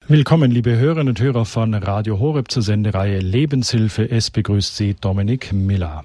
Willkommen, liebe Hörerinnen und Hörer von Radio Horeb zur Sendereihe Lebenshilfe. Es begrüßt Sie Dominik Miller.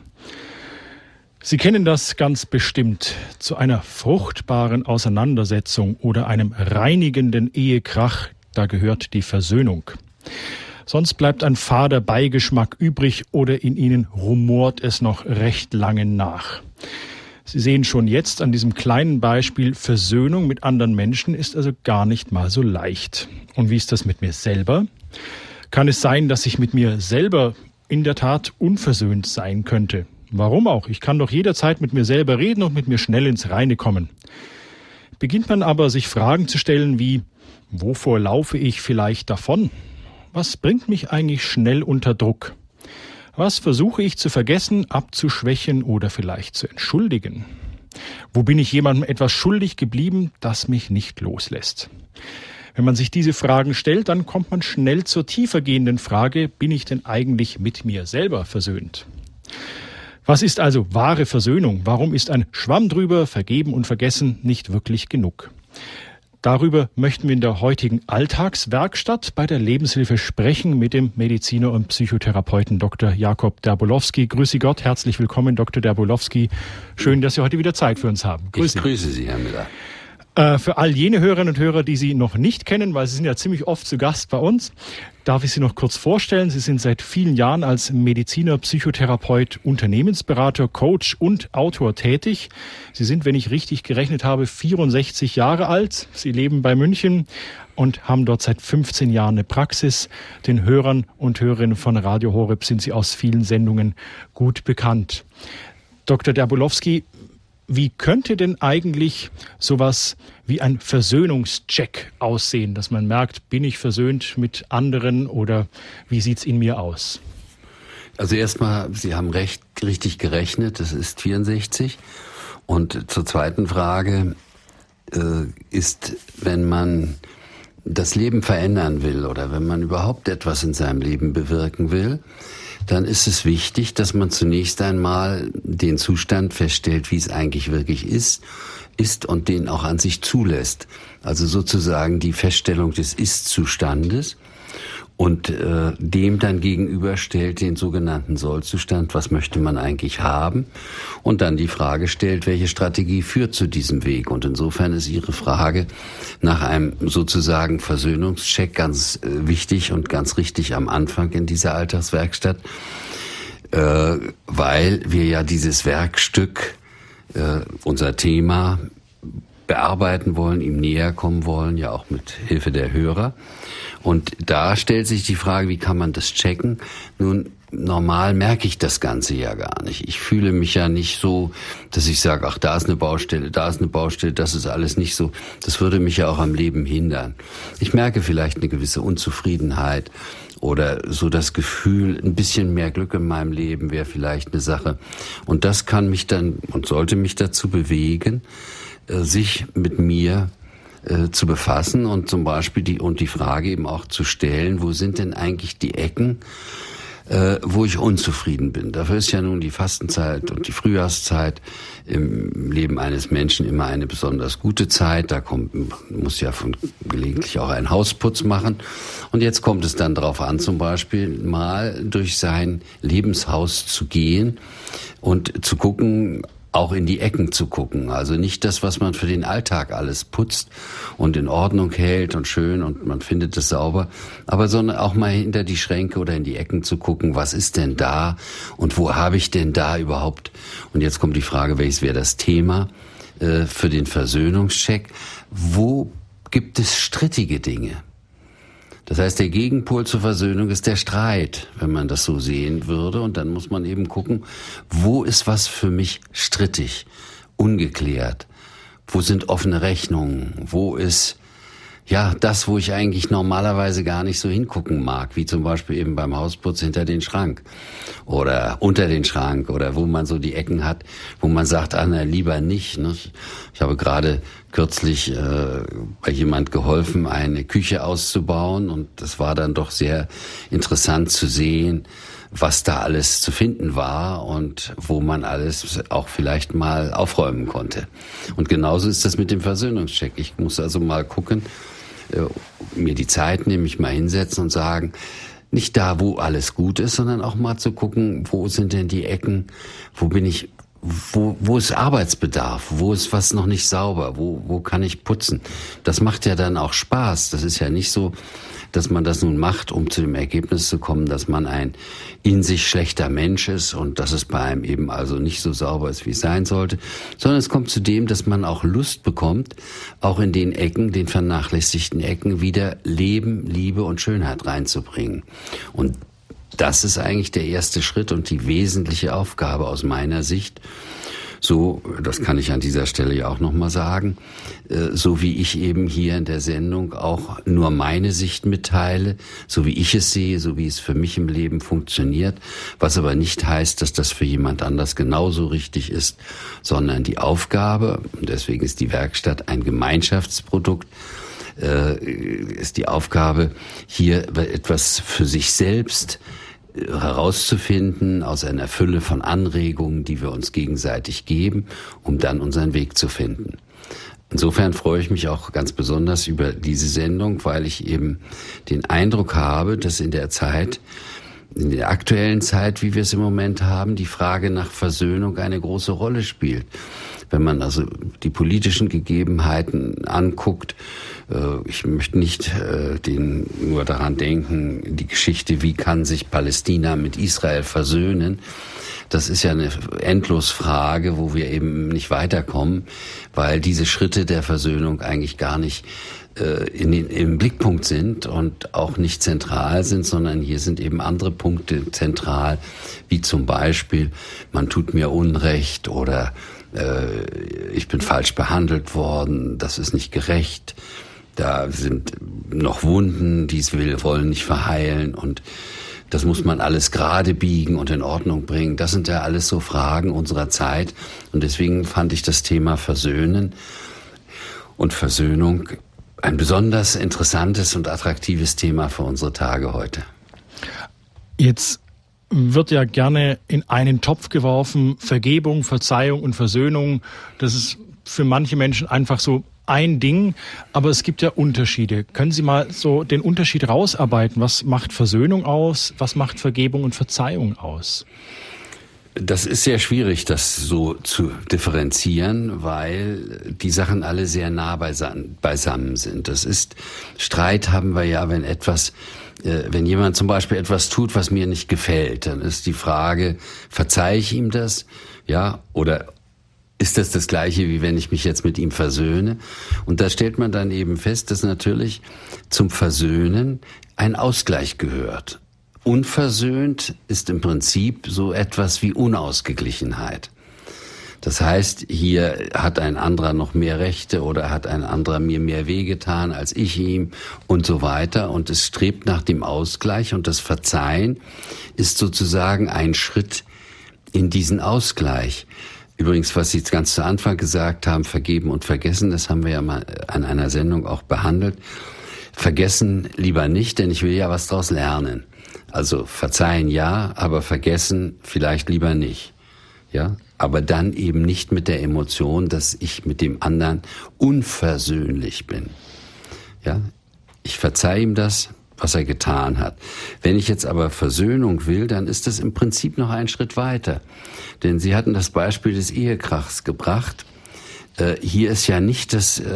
Sie kennen das ganz bestimmt. Zu einer fruchtbaren Auseinandersetzung oder einem reinigenden Ehekrach, da gehört die Versöhnung. Sonst bleibt ein fader Beigeschmack übrig oder in Ihnen rumort es noch recht lange nach. Sie sehen schon jetzt an diesem kleinen Beispiel, Versöhnung mit anderen Menschen ist also gar nicht mal so leicht. Und wie ist das mit mir selber? Kann es sein, dass ich mit mir selber in der Tat unversöhnt sein könnte? Warum auch? Ich kann doch jederzeit mit mir selber reden und mit mir schnell ins Reine kommen. Beginnt man aber, sich Fragen zu stellen wie, wovor laufe ich vielleicht davon? Was bringt mich eigentlich schnell unter Druck? Was versuche ich zu vergessen, abzuschwächen oder vielleicht zu entschuldigen? Wo bin ich jemandem etwas schuldig geblieben, das mich nicht loslässt? Wenn man sich diese Fragen stellt, dann kommt man schnell zur tiefer gehenden Frage, bin ich denn eigentlich mit mir selber versöhnt? Was ist also wahre Versöhnung? Warum ist ein Schwamm drüber, vergeben und vergessen nicht wirklich genug? Darüber möchten wir in der heutigen Alltagswerkstatt bei der Lebenshilfe sprechen mit dem Mediziner und Psychotherapeuten Dr. Jakob Derbolowski. Grüße Gott, herzlich willkommen, Dr. Derbolowski. Schön, dass Sie heute wieder Zeit für uns haben. Ich grüße Sie, Herr Müller. Für all jene Hörerinnen und Hörer, die Sie noch nicht kennen, weil Sie sind ja ziemlich oft zu Gast bei uns, darf ich Sie noch kurz vorstellen. Sie sind seit vielen Jahren als Mediziner, Psychotherapeut, Unternehmensberater, Coach und Autor tätig. Sie sind, wenn ich richtig gerechnet habe, 64 Jahre alt. Sie leben bei München und haben dort seit 15 Jahren eine Praxis. Den Hörern und Hörerinnen von Radio Horeb sind Sie aus vielen Sendungen gut bekannt. Dr. Derbolowski, wie könnte denn eigentlich sowas wie ein Versöhnungscheck aussehen, dass man merkt, bin ich versöhnt mit anderen oder wie sieht's in mir aus? Also erstmal, Sie haben richtig gerechnet, das ist 64. Und zur zweiten Frage ist, wenn man das Leben verändern will oder wenn man überhaupt etwas in seinem Leben bewirken will, dann ist es wichtig, dass man zunächst einmal den Zustand feststellt, wie es eigentlich wirklich ist und den auch an sich zulässt. Also sozusagen die Feststellung des Ist-Zustandes und dem dann gegenüberstellt den sogenannten Soll-Zustand, was möchte man eigentlich haben, und dann die Frage stellt, welche Strategie führt zu diesem Weg. Und insofern ist Ihre Frage nach einem sozusagen Versöhnungscheck ganz wichtig und ganz richtig am Anfang in dieser Alltagswerkstatt, weil wir ja dieses Werkstück, unser Thema, bearbeiten wollen, ihm näher kommen wollen, ja auch mit Hilfe der Hörer. Und da stellt sich die Frage, wie kann man das checken? Nun, normal merke ich das Ganze ja gar nicht. Ich fühle mich ja nicht so, dass ich sage, ach, da ist eine Baustelle, das ist alles nicht so. Das würde mich ja auch am Leben hindern. Ich merke vielleicht eine gewisse Unzufriedenheit oder so das Gefühl, ein bisschen mehr Glück in meinem Leben wäre vielleicht eine Sache. Und das kann mich dann und sollte mich dazu bewegen, sich mit mir zu befassen und zum Beispiel die Frage eben auch zu stellen, wo sind denn eigentlich die Ecken, wo ich unzufrieden bin. Dafür ist ja nun die Fastenzeit und die Frühjahrszeit im Leben eines Menschen immer eine besonders gute Zeit. Da muss ja gelegentlich auch ein Hausputz machen. Und jetzt kommt es dann darauf an, zum Beispiel mal durch sein Lebenshaus zu gehen und zu gucken, auch in die Ecken zu gucken. Also nicht das, was man für den Alltag alles putzt und in Ordnung hält und schön und man findet es sauber, aber sondern auch mal hinter die Schränke oder in die Ecken zu gucken, was ist denn da und wo habe ich denn da überhaupt? Und jetzt kommt die Frage, welches wäre das Thema für den Versöhnungscheck? Wo gibt es strittige Dinge? Das heißt, der Gegenpol zur Versöhnung ist der Streit, wenn man das so sehen würde. Und dann muss man eben gucken, wo ist was für mich strittig, ungeklärt? Wo sind offene Rechnungen? Wo ist ja das, wo ich eigentlich normalerweise gar nicht so hingucken mag, wie zum Beispiel eben beim Hausputz hinter den Schrank oder unter den Schrank oder wo man so die Ecken hat, wo man sagt, lieber nicht. Ne? Ich habe gerade kürzlich bei jemand geholfen, eine Küche auszubauen und das war dann doch sehr interessant zu sehen, was da alles zu finden war und wo man alles auch vielleicht mal aufräumen konnte. Und genauso ist das mit dem Versöhnungscheck. Ich muss also mal gucken, mir die Zeit nehme, mich mal hinsetzen und sagen, nicht da, wo alles gut ist, sondern auch mal zu gucken, wo sind denn die Ecken, wo ist Arbeitsbedarf, wo ist was noch nicht sauber, wo kann ich putzen. Das macht ja dann auch Spaß. Das ist ja nicht so, dass man das nun macht, um zu dem Ergebnis zu kommen, dass man ein in sich schlechter Mensch ist und dass es bei einem eben also nicht so sauber ist, wie es sein sollte, sondern es kommt zu dem, dass man auch Lust bekommt, auch in den Ecken, den vernachlässigten Ecken, wieder Leben, Liebe und Schönheit reinzubringen. Und das ist eigentlich der erste Schritt und die wesentliche Aufgabe aus meiner Sicht. So, das kann ich an dieser Stelle ja auch nochmal sagen, so wie ich eben hier in der Sendung auch nur meine Sicht mitteile, so wie ich es sehe, so wie es für mich im Leben funktioniert, was aber nicht heißt, dass das für jemand anders genauso richtig ist, sondern die Aufgabe, und deswegen ist die Werkstatt ein Gemeinschaftsprodukt, ist die Aufgabe, hier etwas für sich selbst herauszufinden aus einer Fülle von Anregungen, die wir uns gegenseitig geben, um dann unseren Weg zu finden. Insofern freue ich mich auch ganz besonders über diese Sendung, weil ich eben den Eindruck habe, dass in der aktuellen Zeit, wie wir es im Moment haben, die Frage nach Versöhnung eine große Rolle spielt. Wenn man also die politischen Gegebenheiten anguckt, ich möchte nicht nur daran denken, die Geschichte, wie kann sich Palästina mit Israel versöhnen. Das ist ja eine Endlosfrage, wo wir eben nicht weiterkommen, weil diese Schritte der Versöhnung eigentlich gar nicht im Blickpunkt sind und auch nicht zentral sind, sondern hier sind eben andere Punkte zentral, wie zum Beispiel, man tut mir Unrecht oder ich bin falsch behandelt worden, das ist nicht gerecht. Da sind noch Wunden, die wollen nicht verheilen und das muss man alles gerade biegen und in Ordnung bringen. Das sind ja alles so Fragen unserer Zeit und deswegen fand ich das Thema Versöhnen und Versöhnung ein besonders interessantes und attraktives Thema für unsere Tage heute. Jetzt wird ja gerne in einen Topf geworfen, Vergebung, Verzeihung und Versöhnung. Das ist für manche Menschen einfach so ein Ding, aber es gibt ja Unterschiede. Können Sie mal so den Unterschied rausarbeiten? Was macht Versöhnung aus? Was macht Vergebung und Verzeihung aus? Das ist sehr schwierig, das so zu differenzieren, weil die Sachen alle sehr nah beisammen sind. Streit haben wir ja, wenn jemand zum Beispiel etwas tut, was mir nicht gefällt, dann ist die Frage, verzeihe ich ihm das? Ja, oder ist das Gleiche, wie wenn ich mich jetzt mit ihm versöhne? Und da stellt man dann eben fest, dass natürlich zum Versöhnen ein Ausgleich gehört. Unversöhnt ist im Prinzip so etwas wie Unausgeglichenheit. Das heißt, hier hat ein anderer noch mehr Rechte oder hat ein anderer mir mehr wehgetan als ich ihm und so weiter. Und es strebt nach dem Ausgleich und das Verzeihen ist sozusagen ein Schritt in diesen Ausgleich. Übrigens, was Sie ganz zu Anfang gesagt haben, vergeben und vergessen, das haben wir ja mal an einer Sendung auch behandelt. Vergessen lieber nicht, denn ich will ja was daraus lernen. Also verzeihen ja, aber vergessen vielleicht lieber nicht. Ja, aber dann eben nicht mit der Emotion, dass ich mit dem anderen unversöhnlich bin. Ja, ich verzeihe ihm das, was er getan hat. Wenn ich jetzt aber Versöhnung will, dann ist das im Prinzip noch einen Schritt weiter. Denn Sie hatten das Beispiel des Ehekrachs gebracht. Hier ist ja nicht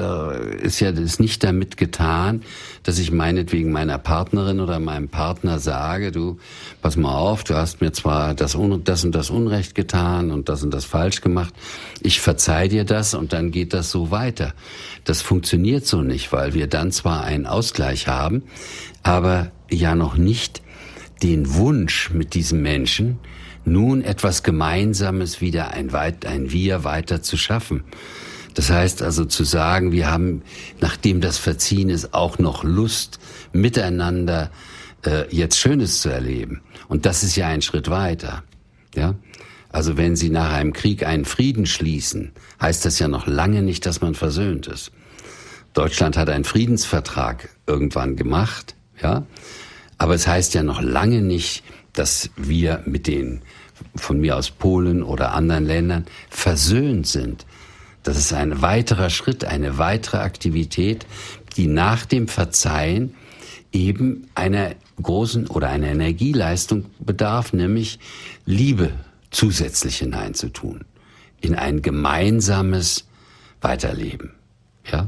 nicht damit getan, dass ich meinetwegen meiner Partnerin oder meinem Partner sage, du, pass mal auf, du hast mir zwar das und das Unrecht getan und das falsch gemacht, ich verzeih dir das und dann geht das so weiter. Das funktioniert so nicht, weil wir dann zwar einen Ausgleich haben, aber ja noch nicht den Wunsch mit diesem Menschen, nun etwas Gemeinsames wieder ein Wir weiter zu schaffen. Das heißt also zu sagen, wir haben, nachdem das Verziehen ist, auch noch Lust, miteinander jetzt Schönes zu erleben. Und das ist ja ein Schritt weiter. Ja? Also wenn Sie nach einem Krieg einen Frieden schließen, heißt das ja noch lange nicht, dass man versöhnt ist. Deutschland hat einen Friedensvertrag irgendwann gemacht, ja, aber es heißt ja noch lange nicht, dass wir mit den von mir aus Polen oder anderen Ländern versöhnt sind. Das ist ein weiterer Schritt, eine weitere Aktivität, die nach dem Verzeihen eben einer großen oder einer Energieleistung bedarf, nämlich Liebe zusätzlich hineinzutun in ein gemeinsames Weiterleben. Ja?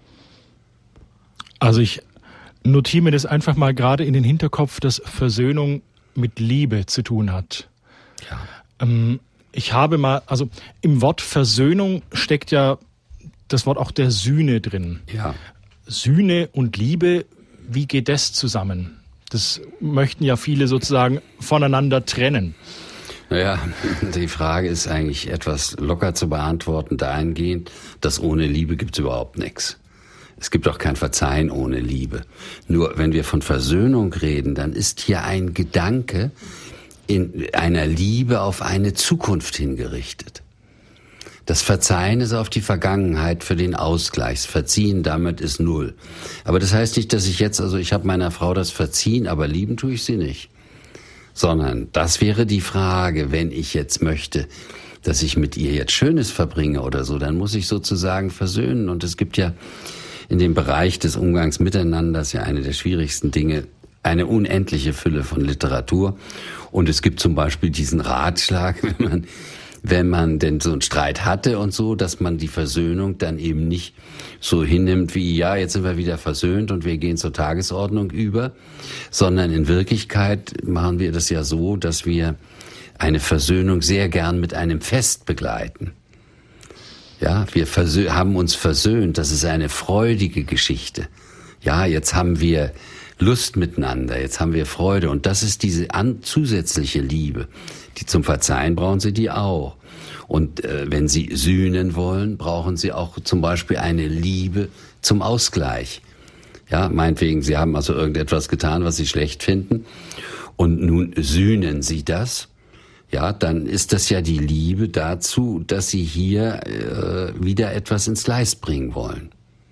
Also ich notiere mir das einfach mal gerade in den Hinterkopf, dass Versöhnung mit Liebe zu tun hat. Ja. Ich habe mal, also im Wort Versöhnung steckt ja das Wort auch der Sühne drin. Ja. Sühne und Liebe, wie geht das zusammen? Das möchten ja viele sozusagen voneinander trennen. Naja, die Frage ist eigentlich etwas locker zu beantworten, dahingehend, dass ohne Liebe gibt's überhaupt nichts. Es gibt auch kein Verzeihen ohne Liebe. Nur wenn wir von Versöhnung reden, dann ist hier ein Gedanke in einer Liebe auf eine Zukunft hingerichtet. Das Verzeihen ist auf die Vergangenheit für den Ausgleich. Verziehen damit ist null. Aber das heißt nicht, dass ich jetzt, also ich habe meiner Frau das verziehen, aber lieben tue ich sie nicht. Sondern das wäre die Frage, wenn ich jetzt möchte, dass ich mit ihr jetzt Schönes verbringe oder so, dann muss ich sozusagen versöhnen. Und es gibt ja in dem Bereich des Umgangs miteinander, das ist ja eine der schwierigsten Dinge, eine unendliche Fülle von Literatur. Und es gibt zum Beispiel diesen Ratschlag, wenn man denn so einen Streit hatte und so, dass man die Versöhnung dann eben nicht so hinnimmt wie, ja, jetzt sind wir wieder versöhnt und wir gehen zur Tagesordnung über, sondern in Wirklichkeit machen wir das ja so, dass wir eine Versöhnung sehr gern mit einem Fest begleiten. Ja, wir haben uns versöhnt, das ist eine freudige Geschichte. Ja, jetzt haben wir Lust miteinander, jetzt haben wir Freude und das ist diese zusätzliche Liebe. Die zum Verzeihen brauchen Sie die auch. Und wenn Sie sühnen wollen, brauchen Sie auch zum Beispiel eine Liebe zum Ausgleich. Ja, meinetwegen, Sie haben also irgendetwas getan, was Sie schlecht finden und nun sühnen Sie das. Ja, dann ist das ja die Liebe dazu, dass Sie hier wieder etwas ins Gleis bringen wollen.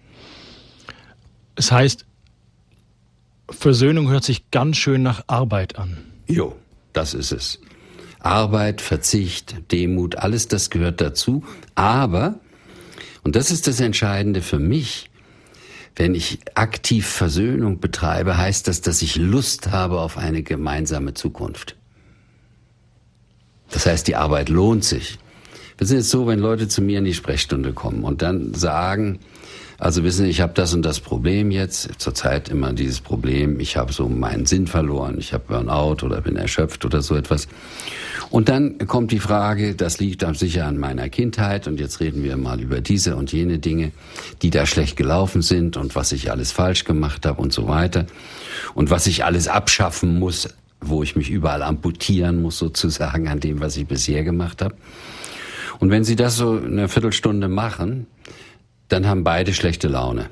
Es heißt, Versöhnung hört sich ganz schön nach Arbeit an. Jo, das ist es. Arbeit, Verzicht, Demut, alles das gehört dazu. Aber, und das ist das Entscheidende für mich, wenn ich aktiv Versöhnung betreibe, heißt das, dass ich Lust habe auf eine gemeinsame Zukunft. Das heißt, die Arbeit lohnt sich. Wir sind jetzt so, wenn Leute zu mir in die Sprechstunde kommen und dann sagen, also wissen Sie, ich habe das und das Problem jetzt, zurzeit immer dieses Problem, ich habe so meinen Sinn verloren, ich habe Burnout oder bin erschöpft oder so etwas. Und dann kommt die Frage, das liegt sicher an meiner Kindheit und jetzt reden wir mal über diese und jene Dinge, die da schlecht gelaufen sind und was ich alles falsch gemacht habe und so weiter und was ich alles abschaffen muss, wo ich mich überall amputieren muss sozusagen an dem, was ich bisher gemacht habe. Und wenn Sie das so eine Viertelstunde machen, dann haben beide schlechte Laune.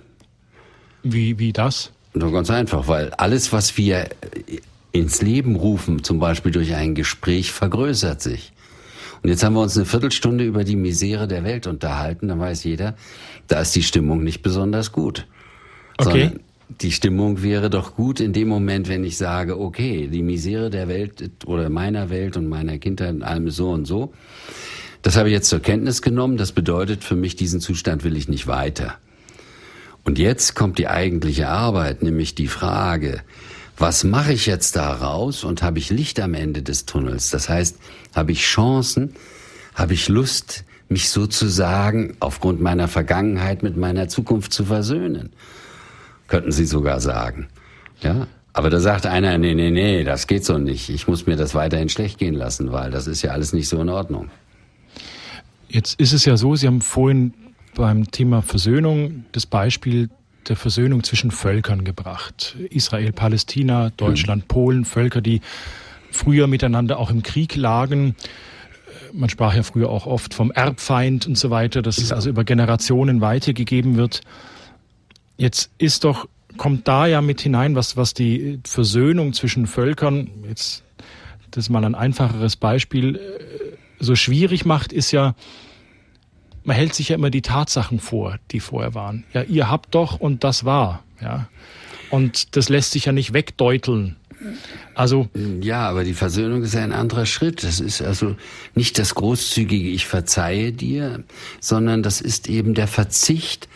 Wie das? Nur ganz einfach, weil alles, was wir ins Leben rufen, zum Beispiel durch ein Gespräch, vergrößert sich. Und jetzt haben wir uns eine Viertelstunde über die Misere der Welt unterhalten, dann weiß jeder, da ist die Stimmung nicht besonders gut. Okay. Sondern die Stimmung wäre doch gut in dem Moment, wenn ich sage, okay, die Misere der Welt oder meiner Welt und meiner Kindheit und allem so und so, das habe ich jetzt zur Kenntnis genommen, das bedeutet für mich, diesen Zustand will ich nicht weiter. Und jetzt kommt die eigentliche Arbeit, nämlich die Frage, was mache ich jetzt daraus und habe ich Licht am Ende des Tunnels? Das heißt, habe ich Chancen, habe ich Lust, mich sozusagen aufgrund meiner Vergangenheit mit meiner Zukunft zu versöhnen? Könnten Sie sogar sagen. Ja? Aber da sagt einer, nee, das geht so nicht. Ich muss mir das weiterhin schlecht gehen lassen, weil das ist ja alles nicht so in Ordnung. Jetzt ist es ja so, Sie haben vorhin beim Thema Versöhnung das Beispiel der Versöhnung zwischen Völkern gebracht. Israel, Palästina, Deutschland, Polen, Völker, die früher miteinander auch im Krieg lagen. Man sprach ja früher auch oft vom Erbfeind und so weiter, dass es also über Generationen weitergegeben wird. Jetzt kommt da ja mit hinein, was die Versöhnung zwischen Völkern, jetzt das ist mal ein einfacheres Beispiel, so schwierig macht, ist ja, man hält sich ja immer die Tatsachen vor, die vorher waren. Ja, ihr habt doch und das war, ja. Und das lässt sich ja nicht wegdeuteln. Also. Ja, aber die Versöhnung ist ein anderer Schritt. Das ist also nicht das großzügige Ich verzeihe dir, sondern das ist eben der Verzicht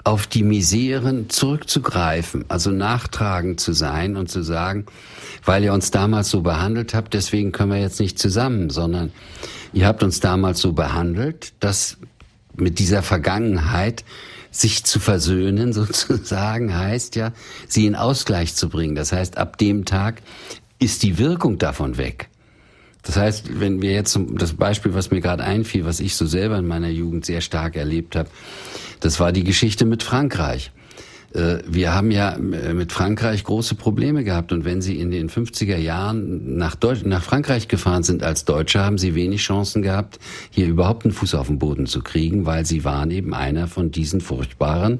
auf die Miseren zurückzugreifen, also nachtragend zu sein und zu sagen, weil ihr uns damals so behandelt habt, deswegen können wir jetzt nicht zusammen, sondern ihr habt uns damals so behandelt, dass mit dieser Vergangenheit sich zu versöhnen sozusagen heißt ja, sie in Ausgleich zu bringen. Das heißt, ab dem Tag ist die Wirkung davon weg. Das heißt, wenn wir jetzt das Beispiel, was mir gerade einfiel, was ich so selber in meiner Jugend sehr stark erlebt habe, das war die Geschichte mit Frankreich. Wir haben ja mit Frankreich große Probleme gehabt und wenn Sie in den 50er Jahren nach Frankreich gefahren sind als Deutsche, haben Sie wenig Chancen gehabt, hier überhaupt einen Fuß auf den Boden zu kriegen, weil Sie waren eben einer von diesen furchtbaren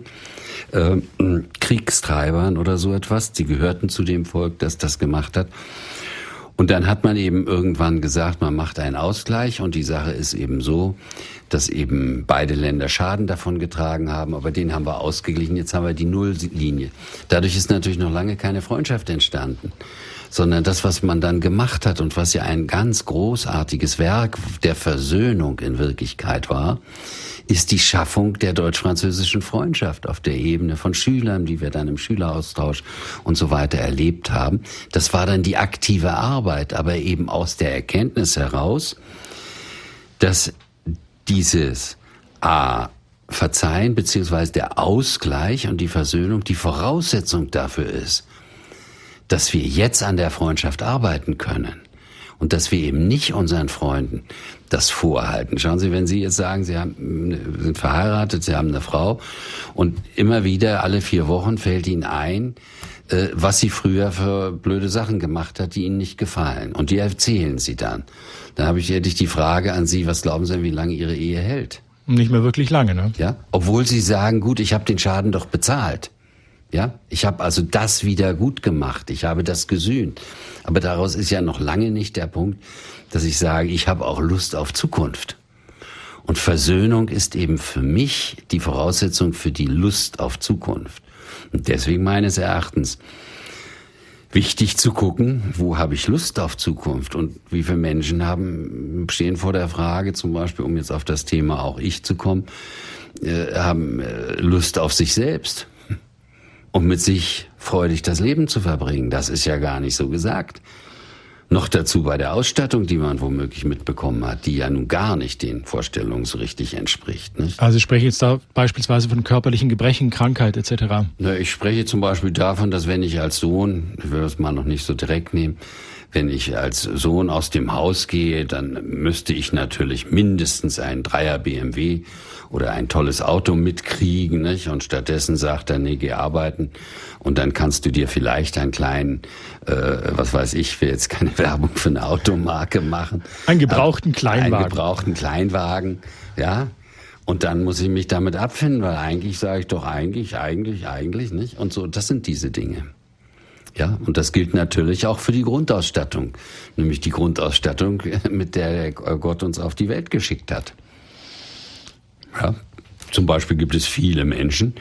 Kriegstreibern oder so etwas. Sie gehörten zu dem Volk, das das gemacht hat. Und dann hat man eben irgendwann gesagt, man macht einen Ausgleich und die Sache ist eben so, dass eben beide Länder Schaden davon getragen haben, aber den haben wir ausgeglichen, jetzt haben wir die Nulllinie. Dadurch ist natürlich noch lange keine Freundschaft entstanden, sondern das, was man dann gemacht hat und was ja ein ganz großartiges Werk der Versöhnung in Wirklichkeit war, ist die Schaffung der deutsch-französischen Freundschaft auf der Ebene von Schülern, die wir dann im Schüleraustausch und so weiter erlebt haben. Das war dann die aktive Arbeit, aber eben aus der Erkenntnis heraus, dass dieses Verzeihen beziehungsweise der Ausgleich und die Versöhnung die Voraussetzung dafür ist, dass wir jetzt an der Freundschaft arbeiten können. Und dass wir eben nicht unseren Freunden das vorhalten. Schauen Sie, wenn Sie jetzt sagen, Sie sind verheiratet, Sie haben eine Frau und immer wieder alle 4 Wochen fällt Ihnen ein, was sie früher für blöde Sachen gemacht hat, die Ihnen nicht gefallen. Und die erzählen Sie dann. Da hätte ich die Frage an Sie, was glauben Sie denn, wie lange Ihre Ehe hält? Nicht mehr wirklich lange, ne? Ja, obwohl Sie sagen, gut, ich habe den Schaden doch bezahlt. Ja, ich habe also das wieder gut gemacht, ich habe das gesühnt. Aber daraus ist ja noch lange nicht der Punkt, dass ich sage, ich habe auch Lust auf Zukunft. Und Versöhnung ist eben für mich die Voraussetzung für die Lust auf Zukunft. Und deswegen meines Erachtens wichtig zu gucken, wo habe ich Lust auf Zukunft und wie viele Menschen stehen vor der Frage, zum Beispiel, um jetzt auf das Thema auch ich zu kommen, haben Lust auf sich selbst. Um mit sich freudig das Leben zu verbringen. Das ist ja gar nicht so gesagt. Noch dazu bei der Ausstattung, die man womöglich mitbekommen hat, die ja nun gar nicht den Vorstellungen so richtig entspricht. Nicht? Also ich spreche jetzt da beispielsweise von körperlichen Gebrechen, Krankheit etc. Na, ich spreche zum Beispiel davon, dass wenn ich als Sohn, ich will das mal noch nicht so direkt nehmen, wenn ich als Sohn aus dem Haus gehe, dann müsste ich natürlich mindestens einen 3er BMW oder ein tolles Auto mitkriegen, nicht? Und stattdessen sagt er, nee, geh arbeiten und dann kannst du dir vielleicht einen kleinen, was weiß ich, will jetzt keine Werbung für eine Automarke machen. Einen gebrauchten Kleinwagen. Einen gebrauchten Kleinwagen, ja. Und dann muss ich mich damit abfinden, weil eigentlich sage ich doch eigentlich, nicht? Und so, das sind diese Dinge. Ja, und das gilt natürlich auch für die Grundausstattung, nämlich die Grundausstattung, mit der Gott uns auf die Welt geschickt hat. Ja, zum Beispiel gibt es viele Menschen,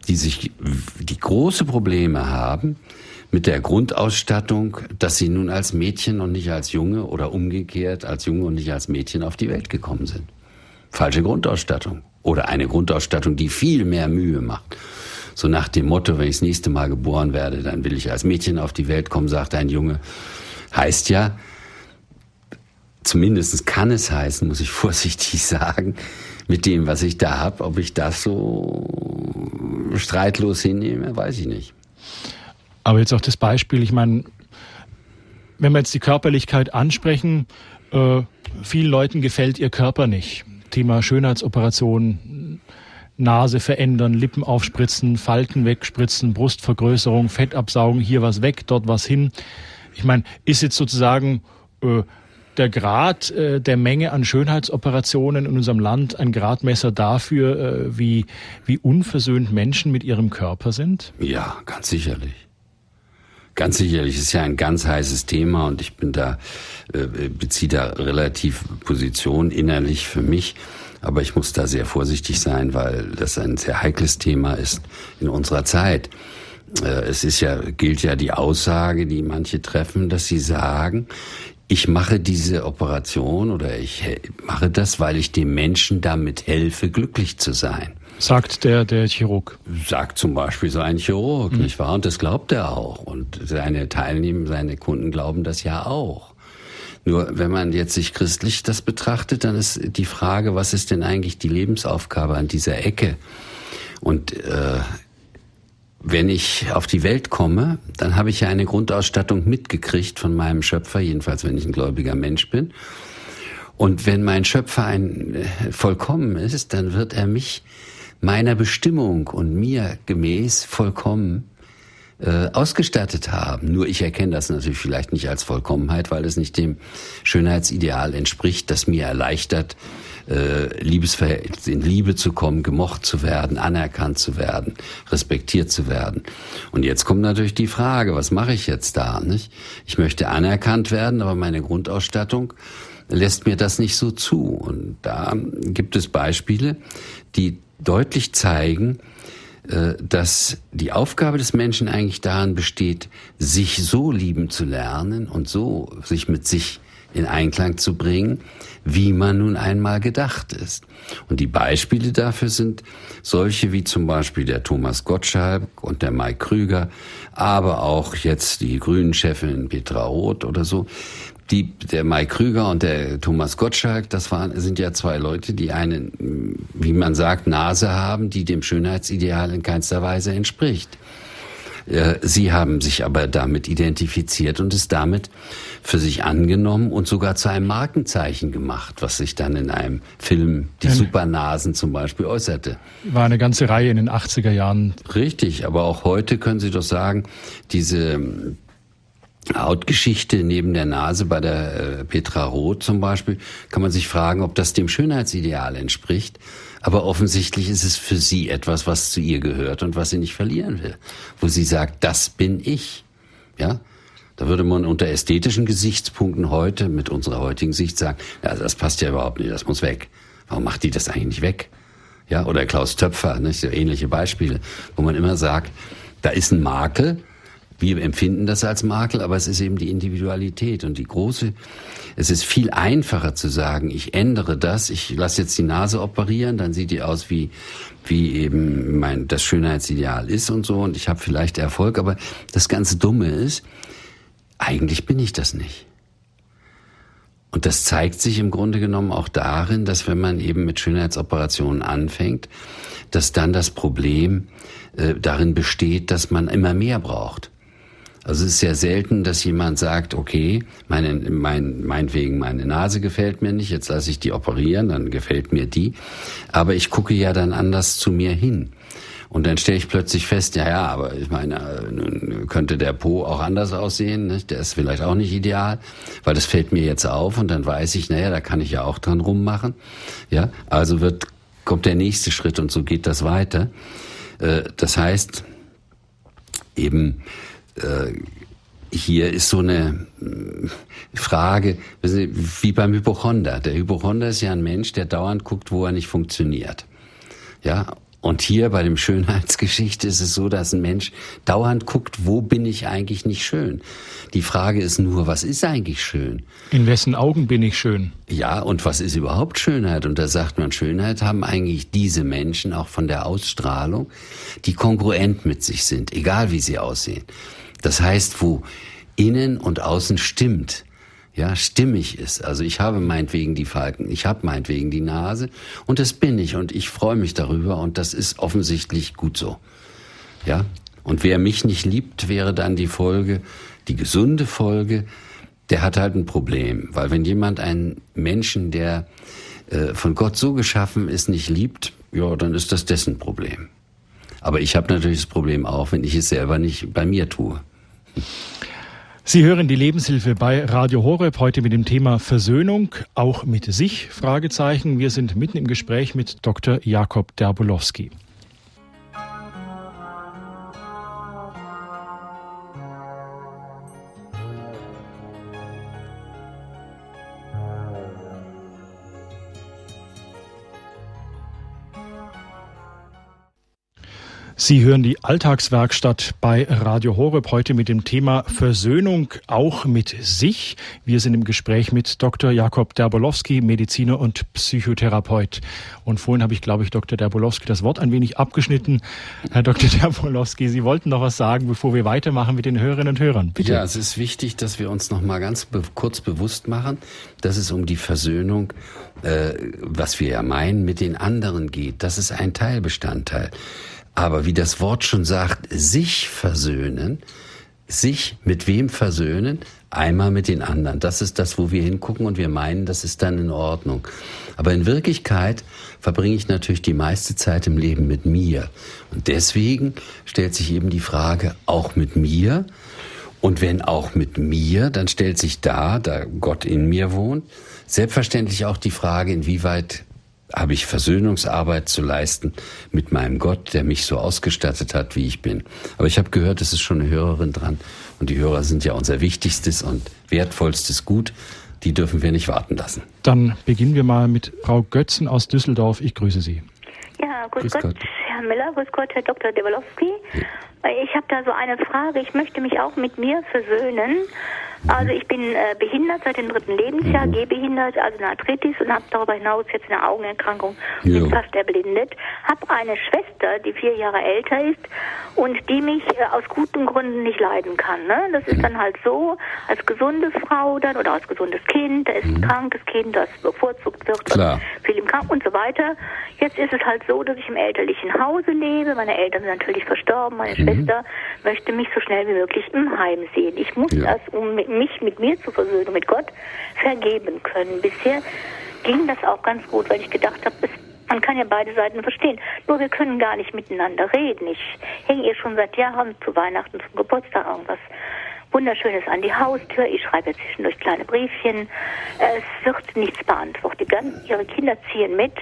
die große Probleme haben mit der Grundausstattung, dass sie nun als Mädchen und nicht als Junge oder umgekehrt als Junge und nicht als Mädchen auf die Welt gekommen sind. Falsche Grundausstattung oder eine Grundausstattung, die viel mehr Mühe macht. So nach dem Motto, wenn ich das nächste Mal geboren werde, dann will ich als Mädchen auf die Welt kommen, sagt ein Junge. Heißt ja, zumindest kann es heißen, muss ich vorsichtig sagen, mit dem, was ich da habe, ob ich das so streitlos hinnehme, weiß ich nicht. Aber jetzt auch das Beispiel, ich meine, wenn wir jetzt die Körperlichkeit ansprechen, vielen Leuten gefällt ihr Körper nicht. Thema Schönheitsoperation, Nase verändern, Lippen aufspritzen, Falten wegspritzen, Brustvergrößerung, Fett absaugen, hier was weg, dort was hin. Ich meine, ist jetzt sozusagen der Grad der Menge an Schönheitsoperationen in unserem Land ein Gradmesser dafür, wie unversöhnt Menschen mit ihrem Körper sind? Ja, ganz sicherlich. Ganz sicherlich, es ist ja ein ganz heißes Thema und ich beziehe da relativ Position innerlich für mich. Aber ich muss da sehr vorsichtig sein, weil das ein sehr heikles Thema ist in unserer Zeit. Gilt ja die Aussage, die manche treffen, dass sie sagen, ich mache diese Operation oder ich mache das, weil ich dem Menschen damit helfe, glücklich zu sein. Sagt der Chirurg. Sagt zum Beispiel so ein Chirurg, nicht wahr? Und das glaubt er auch. Und seine Kunden glauben das ja auch. Nur wenn man jetzt sich christlich das betrachtet, dann ist die Frage, was ist denn eigentlich die Lebensaufgabe an dieser Ecke? Und wenn ich auf die Welt komme, dann habe ich ja eine Grundausstattung mitgekriegt von meinem Schöpfer, jedenfalls wenn ich ein gläubiger Mensch bin. Und wenn mein Schöpfer vollkommen ist, dann wird er mich meiner Bestimmung und mir gemäß vollkommen ausgestattet haben. Nur ich erkenne das natürlich vielleicht nicht als Vollkommenheit, weil es nicht dem Schönheitsideal entspricht, das mir erleichtert, in Liebe zu kommen, gemocht zu werden, anerkannt zu werden, respektiert zu werden. Und jetzt kommt natürlich die Frage, was mache ich jetzt da, nicht? Ich möchte anerkannt werden, aber meine Grundausstattung lässt mir das nicht so zu. Und da gibt es Beispiele, die deutlich zeigen, dass die Aufgabe des Menschen eigentlich darin besteht, sich so lieben zu lernen und so sich mit sich in Einklang zu bringen, wie man nun einmal gedacht ist. Und die Beispiele dafür sind solche wie zum Beispiel der Thomas Gottschalk und der Mike Krüger, aber auch jetzt die Grünen-Chefin Petra Roth oder so. Der Mike Krüger und der Thomas Gottschalk, sind ja zwei Leute, die eine, wie man sagt, Nase haben, die dem Schönheitsideal in keinster Weise entspricht. Sie haben sich aber damit identifiziert und es damit für sich angenommen und sogar zu einem Markenzeichen gemacht, was sich dann in einem Film, die Supernasen zum Beispiel, äußerte. War eine ganze Reihe in den 80er Jahren. Richtig, aber auch heute können Sie doch sagen, diese Hautgeschichte neben der Nase bei der Petra Roth zum Beispiel, kann man sich fragen, ob das dem Schönheitsideal entspricht. Aber offensichtlich ist es für sie etwas, was zu ihr gehört und was sie nicht verlieren will. Wo sie sagt, das bin ich. Ja? Da würde man unter ästhetischen Gesichtspunkten heute, mit unserer heutigen Sicht sagen, ja, das passt ja überhaupt nicht, das muss weg. Warum macht die das eigentlich nicht weg? Ja? Oder Klaus Töpfer, ne? So ähnliche Beispiele, wo man immer sagt, da ist ein Makel. Wir empfinden das als Makel, aber es ist eben die Individualität und es ist viel einfacher zu sagen, ich ändere das, ich lasse jetzt die Nase operieren, dann sieht die aus wie eben das Schönheitsideal ist und so und ich habe vielleicht Erfolg, aber das ganze Dumme ist, eigentlich bin ich das nicht. Und das zeigt sich im Grunde genommen auch darin, dass wenn man eben mit Schönheitsoperationen anfängt, dass dann das Problem darin besteht, dass man immer mehr braucht. Also es ist sehr selten, dass jemand sagt, okay, meinetwegen meine Nase gefällt mir nicht, jetzt lasse ich die operieren, dann gefällt mir die. Aber ich gucke ja dann anders zu mir hin. Und dann stelle ich plötzlich fest, ja, aber ich meine, nun könnte der Po auch anders aussehen, nicht? Der ist vielleicht auch nicht ideal, weil das fällt mir jetzt auf und dann weiß ich, naja, da kann ich ja auch dran rummachen. Ja, also kommt der nächste Schritt und so geht das weiter. Das heißt, eben, hier ist so eine Frage, wie beim Hypochonder. Der Hypochonder ist ja ein Mensch, der dauernd guckt, wo er nicht funktioniert. Ja, und hier bei dem Schönheitsgeschichte ist es so, dass ein Mensch dauernd guckt, wo bin ich eigentlich nicht schön. Die Frage ist nur, was ist eigentlich schön? In wessen Augen bin ich schön? Ja, und was ist überhaupt Schönheit? Und da sagt man, Schönheit haben eigentlich diese Menschen auch von der Ausstrahlung, die kongruent mit sich sind, egal wie sie aussehen. Das heißt, wo innen und außen stimmt, ja, stimmig ist. Also ich habe meinetwegen die Falten, ich habe meinetwegen die Nase und das bin ich und ich freue mich darüber und das ist offensichtlich gut so. Ja? Und wer mich nicht liebt, wäre dann die gesunde Folge, der hat halt ein Problem. Weil wenn jemand einen Menschen, der von Gott so geschaffen ist, nicht liebt, ja, dann ist das dessen Problem. Aber ich habe natürlich das Problem auch, wenn ich es selber nicht bei mir tue. Sie hören die Lebenshilfe bei Radio Horeb, heute mit dem Thema Versöhnung, auch mit sich, Fragezeichen. Wir sind mitten im Gespräch mit Dr. Jakob Derbolowski. Sie hören die Alltagswerkstatt bei Radio Horeb heute mit dem Thema Versöhnung auch mit sich. Wir sind im Gespräch mit Dr. Jakob Derbolowski, Mediziner und Psychotherapeut. Und vorhin habe ich, glaube ich, Dr. Derbolowski das Wort ein wenig abgeschnitten. Herr Dr. Derbolowski, Sie wollten noch was sagen, bevor wir weitermachen mit den Hörerinnen und Hörern. Bitte. Ja, es ist wichtig, dass wir uns noch mal ganz kurz bewusst machen, dass es um die Versöhnung, was wir ja meinen, mit den anderen geht. Das ist ein Teilbestandteil. Aber wie das Wort schon sagt, sich versöhnen, sich mit wem versöhnen? Einmal mit den anderen. Das ist das, wo wir hingucken und wir meinen, das ist dann in Ordnung. Aber in Wirklichkeit verbringe ich natürlich die meiste Zeit im Leben mit mir. Und deswegen stellt sich eben die Frage, auch mit mir? Und wenn auch mit mir, dann stellt sich da Gott in mir wohnt, selbstverständlich auch die Frage, inwieweit habe ich Versöhnungsarbeit zu leisten mit meinem Gott, der mich so ausgestattet hat, wie ich bin. Aber ich habe gehört, es ist schon eine Hörerin dran. Und die Hörer sind ja unser wichtigstes und wertvollstes Gut. Die dürfen wir nicht warten lassen. Dann beginnen wir mal mit Frau Götzen aus Düsseldorf. Ich grüße Sie. Ja, grüß Gott, Herr Miller, grüß Gott, Herr Dr. Derbolowski. Ich habe da so eine Frage. Ich möchte mich auch mit mir versöhnen. Also ich bin behindert seit dem 3. Lebensjahr, gehbehindert, also eine Arthritis und habe darüber hinaus jetzt eine Augenerkrankung, bin fast erblindet. Habe eine Schwester, die 4 Jahre älter ist und die mich aus guten Gründen nicht leiden kann. Ne? Das ist dann halt so, als gesunde Frau dann oder als gesundes Kind, da ist ein krankes Kind, das bevorzugt wird, viel im Kranken und so weiter. Jetzt ist es halt so, dass ich im elterlichen Hause lebe. Meine Eltern sind natürlich verstorben. Meine Schwester möchte mich so schnell wie möglich im Heim sehen. Ich muss das, um mich mit mir zu versöhnen, mit Gott, vergeben können. Bisher ging das auch ganz gut, weil ich gedacht habe, man kann ja beide Seiten verstehen. Nur wir können gar nicht miteinander reden. Ich hänge ihr schon seit Jahren zu Weihnachten, zum Geburtstag irgendwas Wunderschönes an die Haustür. Ich schreibe zwischendurch kleine Briefchen. Es wird nichts beantwortet. Ihre Kinder ziehen mit.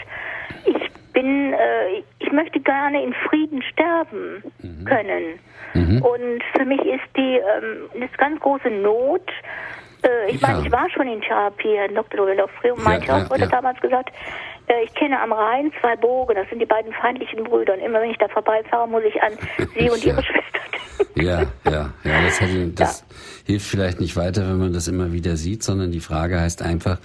Ich möchte gerne in Frieden sterben können. Und für mich ist eine ganz große Not. Ich meine, ich war schon in Therapie, Herr Dr. Derbolowski, und mein Therapeut hat damals gesagt, ich kenne am Rhein 2 Burgen, das sind die beiden feindlichen Brüder. Und immer wenn ich da vorbeifahre, muss ich an Sie und Ihre Schwester denken. Das hilft vielleicht nicht weiter, wenn man das immer wieder sieht, sondern die Frage heißt einfach,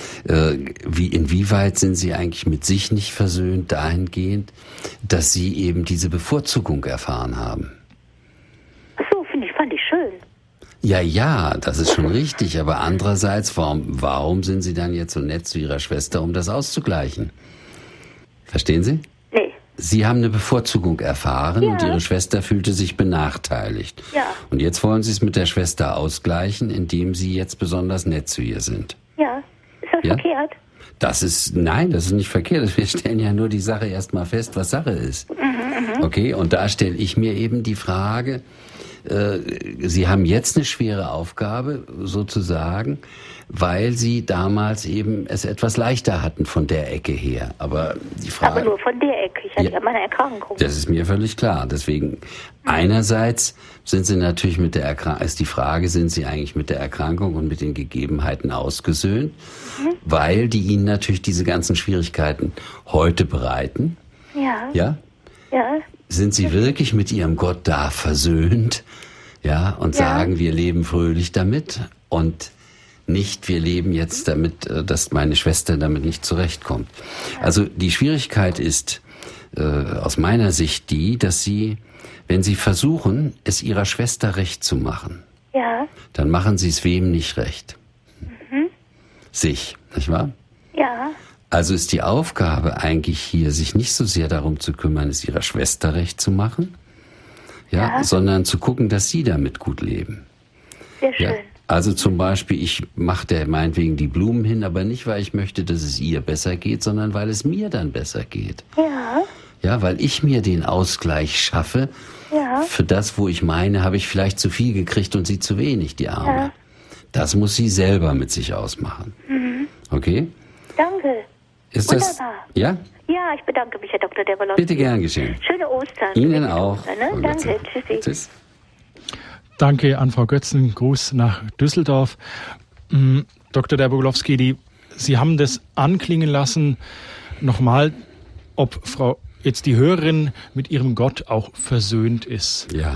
inwieweit sind Sie eigentlich mit sich nicht versöhnt, dahingehend, dass Sie eben diese Bevorzugung erfahren haben? Ach so, fand ich schön. Ja, das ist schon richtig, aber andererseits, warum sind Sie dann jetzt so nett zu Ihrer Schwester, um das auszugleichen? Verstehen Sie? Nee. Sie haben eine Bevorzugung erfahren und Ihre Schwester fühlte sich benachteiligt. Ja. Und jetzt wollen Sie es mit der Schwester ausgleichen, indem Sie jetzt besonders nett zu ihr sind. Ja, ist das verkehrt? Nein, das ist nicht verkehrt. Wir stellen ja nur die Sache erstmal fest, was Sache ist. Okay, und da stelle ich mir eben die Frage, Sie haben jetzt eine schwere Aufgabe, sozusagen, weil Sie damals eben es etwas leichter hatten von der Ecke her. Aber die Frage... Aber nur von der Ecke. Ich hatte ja meine Erkrankung. Das ist mir völlig klar. Deswegen, einerseits sind Sie natürlich mit der Erkrankung, ist die Frage, sind Sie eigentlich mit der Erkrankung und mit den Gegebenheiten ausgesöhnt? Weil die Ihnen natürlich diese ganzen Schwierigkeiten heute bereiten. Ja? Sind Sie wirklich mit Ihrem Gott da versöhnt? Ja, und sagen, wir leben fröhlich damit und nicht, wir leben jetzt damit, dass meine Schwester damit nicht zurechtkommt. Also die Schwierigkeit ist aus meiner Sicht die, dass Sie, wenn Sie versuchen, es Ihrer Schwester recht zu machen, dann machen Sie es wem nicht recht? Sich, nicht wahr? Ja. Also ist die Aufgabe eigentlich hier, sich nicht so sehr darum zu kümmern, es Ihrer Schwester recht zu machen, sondern zu gucken, dass Sie damit gut leben. Sehr schön. Also zum Beispiel, ich mache der meinetwegen die Blumen hin, aber nicht, weil ich möchte, dass es ihr besser geht, sondern weil es mir dann besser geht. Ja, weil ich mir den Ausgleich schaffe für das, wo ich meine, habe ich vielleicht zu viel gekriegt und sie zu wenig, die Arme. Das muss sie selber mit sich ausmachen. Okay? Danke. Ist wunderbar. Das? Ja? Ja, ich bedanke mich, Herr Dr. Derbolowski. Bitte gern geschehen. Schöne Ostern. Ihnen auch. Ne? Danke, tschüssi. Tschüss. Danke an Frau Götzen. Gruß nach Düsseldorf. Dr. Derbolowski, Sie haben das anklingen lassen. Nochmal, ob Frau jetzt die Hörerin mit ihrem Gott auch versöhnt ist. Ja.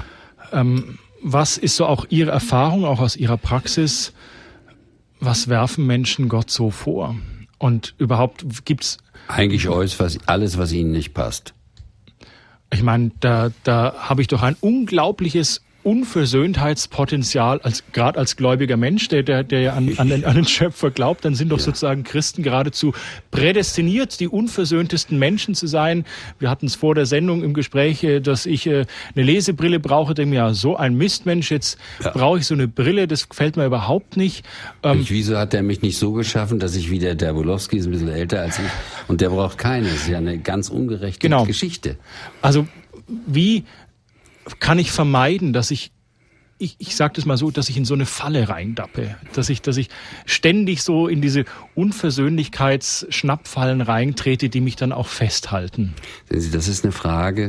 Was ist so auch Ihre Erfahrung, auch aus Ihrer Praxis? Was werfen Menschen Gott so vor? Und überhaupt gibt's eigentlich alles, was ihnen nicht passt. Ich meine, da habe ich doch ein unglaubliches Unversöhntheitspotenzial, gerade als gläubiger Mensch, der ja an den Schöpfer glaubt, dann sind doch sozusagen Christen geradezu prädestiniert, die unversöhntesten Menschen zu sein. Wir hatten es vor der Sendung im Gespräch, dass ich eine Lesebrille brauche, denke mir, ja, so ein Mistmensch, jetzt brauche ich so eine Brille, das gefällt mir überhaupt nicht. Wieso hat der mich nicht so geschaffen, dass ich wie der Dabrowski ist, ein bisschen älter als ich, und der braucht keine. Das ist ja eine ganz ungerechte Geschichte. Also wie kann ich vermeiden, dass ich sage das mal so, dass ich in so eine Falle reindappe, dass ich ständig so in diese Unversöhnlichkeitsschnappfallen reintrete, die mich dann auch festhalten? Das ist eine Frage,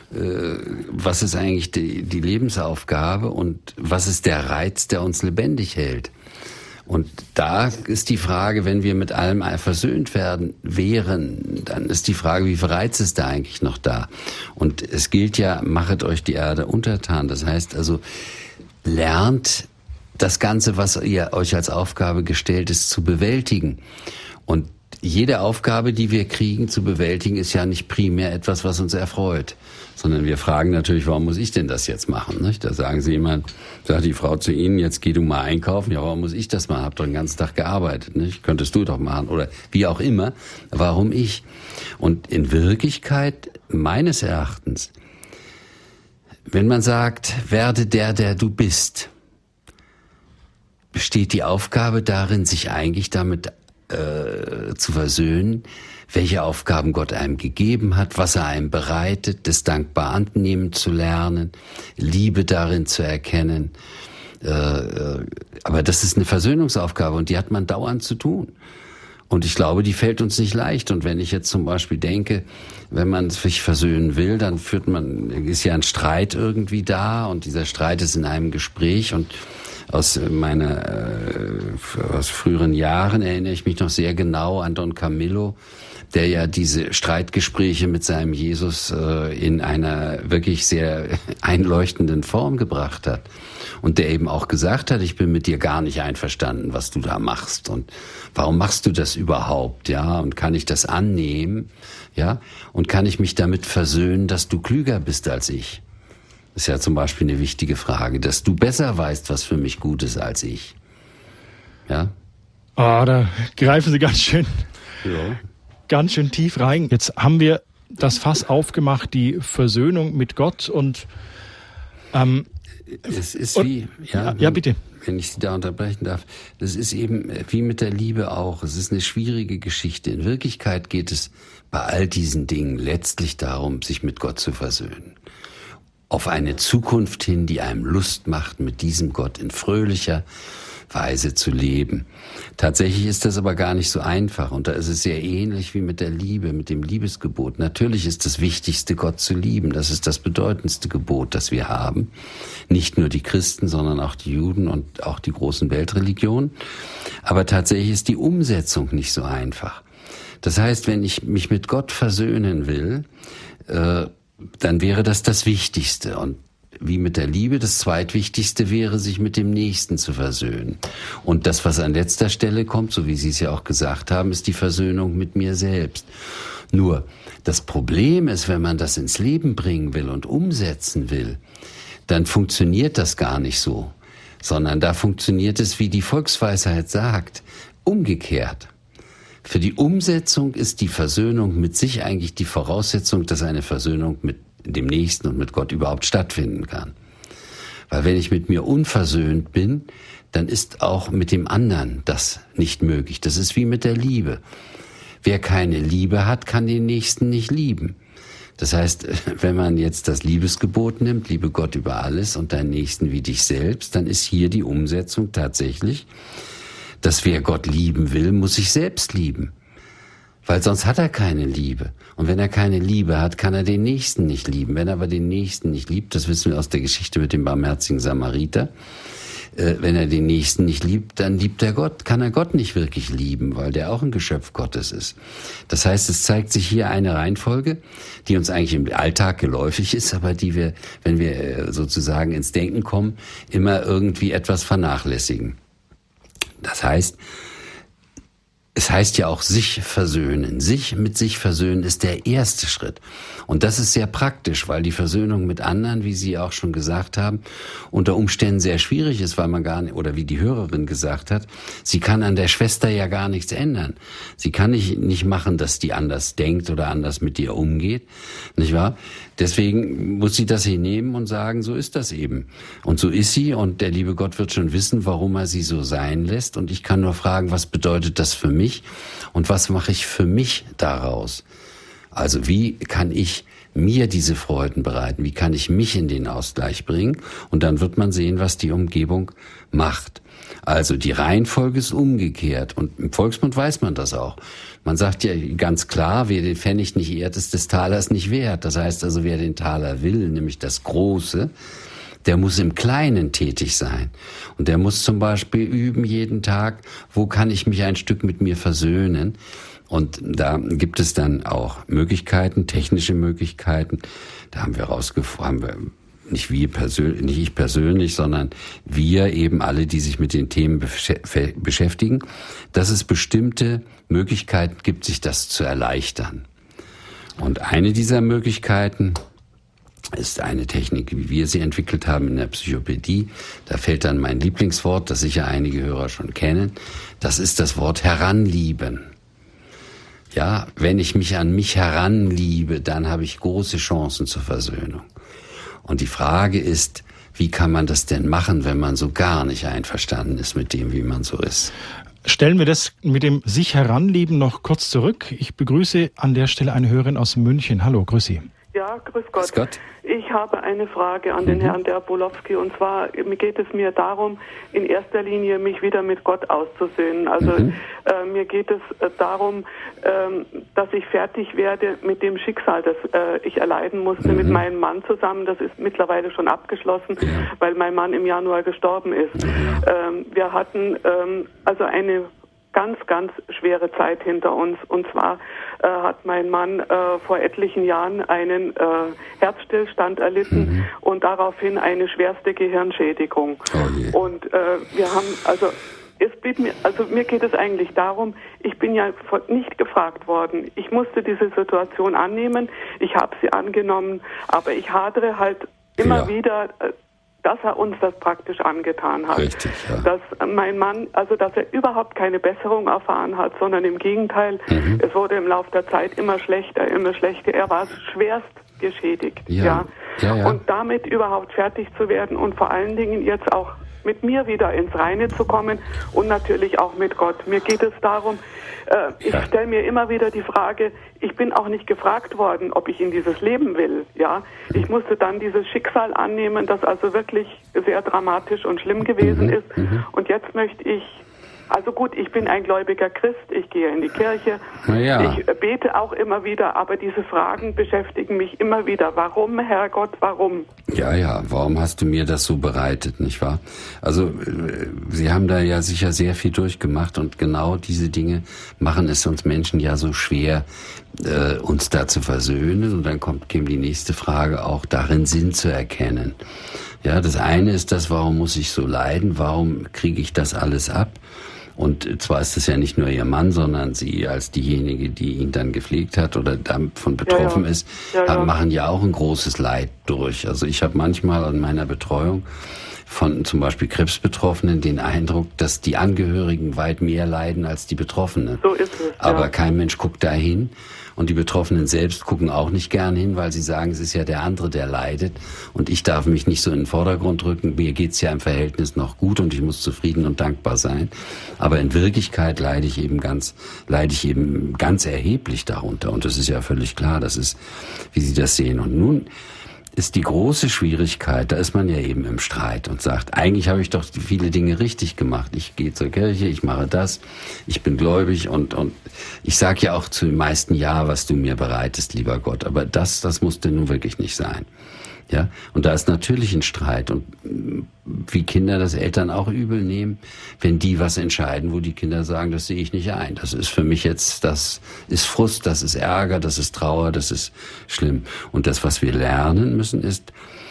was ist eigentlich die Lebensaufgabe und was ist der Reiz, der uns lebendig hält? Und da ist die Frage, wenn wir mit allem versöhnt wären, dann ist die Frage, wie viel Reiz ist da eigentlich noch da? Und es gilt ja, machet euch die Erde untertan. Das heißt also, lernt das Ganze, was ihr euch als Aufgabe gestellt ist, zu bewältigen. Und jede Aufgabe, die wir kriegen, zu bewältigen, ist ja nicht primär etwas, was uns erfreut, sondern wir fragen natürlich, warum muss ich denn das jetzt machen? Nicht? Da sagt die Frau zu Ihnen, jetzt geh du mal einkaufen. Ja, warum muss ich das machen? Hab doch den ganzen Tag gearbeitet. Nicht? Könntest du doch machen. Oder wie auch immer. Warum ich? Und in Wirklichkeit, meines Erachtens, wenn man sagt, werde der du bist, besteht die Aufgabe darin, sich eigentlich damit zu versöhnen, welche Aufgaben Gott einem gegeben hat, was er einem bereitet, das dankbar annehmen zu lernen, Liebe darin zu erkennen. Aber das ist eine Versöhnungsaufgabe und die hat man dauernd zu tun. Und ich glaube, die fällt uns nicht leicht. Und wenn ich jetzt zum Beispiel denke, wenn man sich versöhnen will, dann ist ja ein Streit irgendwie da und dieser Streit ist in einem Gespräch und aus früheren Jahren erinnere ich mich noch sehr genau an Don Camillo, der ja diese Streitgespräche mit seinem Jesus in einer wirklich sehr einleuchtenden Form gebracht hat. Und der eben auch gesagt hat, ich bin mit dir gar nicht einverstanden, was du da machst. Und warum machst du das überhaupt? Ja, und kann ich das annehmen? Ja, und kann ich mich damit versöhnen, dass du klüger bist als ich? Das ist ja zum Beispiel eine wichtige Frage, dass du besser weißt, was für mich gut ist als ich. Ja? Da greifen Sie ganz schön tief rein. Jetzt haben wir das Fass aufgemacht, die Versöhnung mit Gott und es ist bitte. Wenn ich Sie da unterbrechen darf, das ist eben wie mit der Liebe auch. Es ist eine schwierige Geschichte. In Wirklichkeit geht es bei all diesen Dingen letztlich darum, sich mit Gott zu versöhnen. Auf eine Zukunft hin, die einem Lust macht, mit diesem Gott in fröhlicher Weise zu leben. Tatsächlich ist das aber gar nicht so einfach und da ist es sehr ähnlich wie mit der Liebe, mit dem Liebesgebot. Natürlich ist das Wichtigste, Gott zu lieben. Das ist das bedeutendste Gebot, das wir haben. Nicht nur die Christen, sondern auch die Juden und auch die großen Weltreligionen. Aber tatsächlich ist die Umsetzung nicht so einfach. Das heißt, wenn ich mich mit Gott versöhnen will, dann wäre das Wichtigste. Und wie mit der Liebe, das Zweitwichtigste wäre, sich mit dem Nächsten zu versöhnen. Und das, was an letzter Stelle kommt, so wie Sie es ja auch gesagt haben, ist die Versöhnung mit mir selbst. Nur, das Problem ist, wenn man das ins Leben bringen will und umsetzen will, dann funktioniert das gar nicht so, sondern da funktioniert es, wie die Volksweisheit sagt, umgekehrt. Für die Umsetzung ist die Versöhnung mit sich eigentlich die Voraussetzung, dass eine Versöhnung mit dem Nächsten und mit Gott überhaupt stattfinden kann. Weil wenn ich mit mir unversöhnt bin, dann ist auch mit dem anderen das nicht möglich. Das ist wie mit der Liebe. Wer keine Liebe hat, kann den Nächsten nicht lieben. Das heißt, wenn man jetzt das Liebesgebot nimmt, liebe Gott über alles und deinen Nächsten wie dich selbst, dann ist hier die Umsetzung tatsächlich, dass wer Gott lieben will, muss sich selbst lieben. Weil sonst hat er keine Liebe. Und wenn er keine Liebe hat, kann er den Nächsten nicht lieben. Wenn er aber den Nächsten nicht liebt, das wissen wir aus der Geschichte mit dem barmherzigen Samariter, wenn er den Nächsten nicht liebt, dann liebt er Gott, kann er Gott nicht wirklich lieben, weil der auch ein Geschöpf Gottes ist. Das heißt, es zeigt sich hier eine Reihenfolge, die uns eigentlich im Alltag geläufig ist, aber die wir, wenn wir sozusagen ins Denken kommen, immer irgendwie etwas vernachlässigen. Das heißt, es heißt ja auch sich versöhnen. Sich mit sich versöhnen ist der erste Schritt. Und das ist sehr praktisch, weil die Versöhnung mit anderen, wie Sie auch schon gesagt haben, unter Umständen sehr schwierig ist, weil man gar nicht, oder wie die Hörerin gesagt hat, sie kann an der Schwester ja gar nichts ändern. Sie kann nicht machen, dass die anders denkt oder anders mit ihr umgeht, nicht wahr? Deswegen muss sie das hinnehmen und sagen, so ist das eben. Und so ist sie und der liebe Gott wird schon wissen, warum er sie so sein lässt. Und ich kann nur fragen, was bedeutet das für mich und was mache ich für mich daraus? Also wie kann ich mir diese Freuden bereiten? Wie kann ich mich in den Ausgleich bringen? Und dann wird man sehen, was die Umgebung macht. Also die Reihenfolge ist umgekehrt. Und im Volksmund weiß man das auch. Man sagt ja ganz klar, wer den Pfennig nicht ehrt, ist des Talers nicht wert. Das heißt also, wer den Taler will, nämlich das Große, der muss im Kleinen tätig sein. Und der muss zum Beispiel üben jeden Tag, wo kann ich mich ein Stück mit mir versöhnen? Und da gibt es dann auch Möglichkeiten, technische Möglichkeiten. Da haben wir nicht ich persönlich, sondern wir eben alle, die sich mit den Themen beschäftigen, dass es bestimmte Möglichkeiten gibt, sich das zu erleichtern. Und eine dieser Möglichkeiten ist eine Technik, wie wir sie entwickelt haben in der Psychopädie. Da fällt dann mein Lieblingswort, das sicher einige Hörer schon kennen. Das ist das Wort heranlieben. Ja, wenn ich mich an mich heranliebe, dann habe ich große Chancen zur Versöhnung. Und die Frage ist, wie kann man das denn machen, wenn man so gar nicht einverstanden ist mit dem, wie man so ist? Stellen wir das mit dem sich heranlieben noch kurz zurück. Ich begrüße an der Stelle eine Hörerin aus München. Hallo, grüß Sie. Ja, grüß Gott. Grüß Gott. Ich habe eine Frage an den Herrn Derbolowski, und zwar geht es mir darum, in erster Linie mich wieder mit Gott auszusöhnen. Also mir geht es darum, dass ich fertig werde mit dem Schicksal, das ich erleiden musste mit meinem Mann zusammen. Das ist mittlerweile schon abgeschlossen, weil mein Mann im Januar gestorben ist. Wir hatten also eine ganz, ganz schwere Zeit hinter uns. Und zwar hat mein Mann vor etlichen Jahren einen Herzstillstand erlitten und daraufhin eine schwerste Gehirnschädigung. Und wir haben, also mir geht es eigentlich darum, ich bin ja nicht gefragt worden. Ich musste diese Situation annehmen, ich habe sie angenommen, aber ich hadere halt immer wieder, dass er uns das praktisch angetan hat. Richtig, ja. Dass mein Mann, also dass er überhaupt keine Besserung erfahren hat, sondern im Gegenteil, es wurde im Laufe der Zeit immer schlechter. Er war schwerst geschädigt. Ja. Und damit überhaupt fertig zu werden und vor allen Dingen jetzt auch mit mir wieder ins Reine zu kommen und natürlich auch mit Gott. Mir geht es darum, ich stelle mir immer wieder die Frage, ich bin auch nicht gefragt worden, ob ich in dieses Leben will. Ja, ich musste dann dieses Schicksal annehmen, das also wirklich sehr dramatisch und schlimm gewesen ist. Und jetzt möchte ich, also gut, ich bin ein gläubiger Christ, ich gehe in die Kirche, ich bete auch immer wieder, aber diese Fragen beschäftigen mich immer wieder. Warum, Herrgott, warum? Ja, warum hast du mir das so bereitet, nicht wahr? Also Sie haben da ja sicher sehr viel durchgemacht und genau diese Dinge machen es uns Menschen ja so schwer, uns da zu versöhnen. Und dann käme die nächste Frage, auch darin Sinn zu erkennen. Ja, das eine ist das, warum muss ich so leiden? Warum kriege ich das alles ab? Und zwar ist es ja nicht nur ihr Mann, sondern sie als diejenige, die ihn dann gepflegt hat oder davon betroffen ist, machen ja auch ein großes Leid durch. Also ich habe manchmal an meiner Betreuung von zum Beispiel Krebsbetroffenen den Eindruck, dass die Angehörigen weit mehr leiden als die Betroffenen. So ist es. Aber kein Mensch guckt da hin. Und die Betroffenen selbst gucken auch nicht gern hin, weil sie sagen, es ist ja der andere, der leidet. Und ich darf mich nicht so in den Vordergrund rücken. Mir geht's ja im Verhältnis noch gut und ich muss zufrieden und dankbar sein. Aber in Wirklichkeit leide ich eben ganz erheblich darunter. Und das ist ja völlig klar. Das ist, wie Sie das sehen. Und nun ist die große Schwierigkeit, da ist man ja eben im Streit und sagt, eigentlich habe ich doch viele Dinge richtig gemacht. Ich gehe zur Kirche, ich mache das, ich bin gläubig und ich sage ja auch zu den meisten, ja, was du mir bereitest, lieber Gott. Aber das musste nun wirklich nicht sein. Ja, und da ist natürlich ein Streit und wie Kinder das Eltern auch übel nehmen, wenn die was entscheiden, wo die Kinder sagen, das sehe ich nicht ein. Das ist für mich jetzt, das ist Frust, das ist Ärger, das ist Trauer, das ist schlimm. Und das, was wir lernen müssen, ist,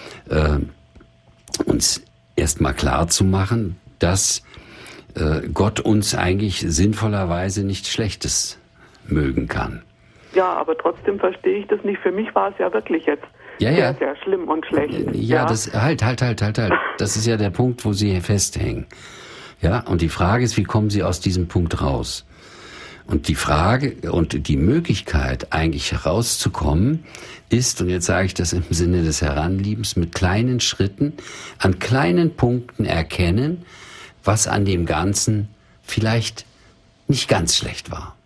uns erstmal klar zu machen, dass Gott uns eigentlich sinnvollerweise nichts Schlechtes mögen kann. Ja, aber trotzdem verstehe ich das nicht. Für mich war es ja wirklich jetzt sehr, sehr schlimm und schlecht. Ja, das, halt. Das ist ja der Punkt, wo Sie festhängen. Ja, und die Frage ist, wie kommen Sie aus diesem Punkt raus? Und die Frage und die Möglichkeit, eigentlich herauszukommen, ist, und jetzt sage ich das im Sinne des Heranliebens, mit kleinen Schritten, an kleinen Punkten erkennen, was an dem Ganzen vielleicht nicht ganz schlecht war.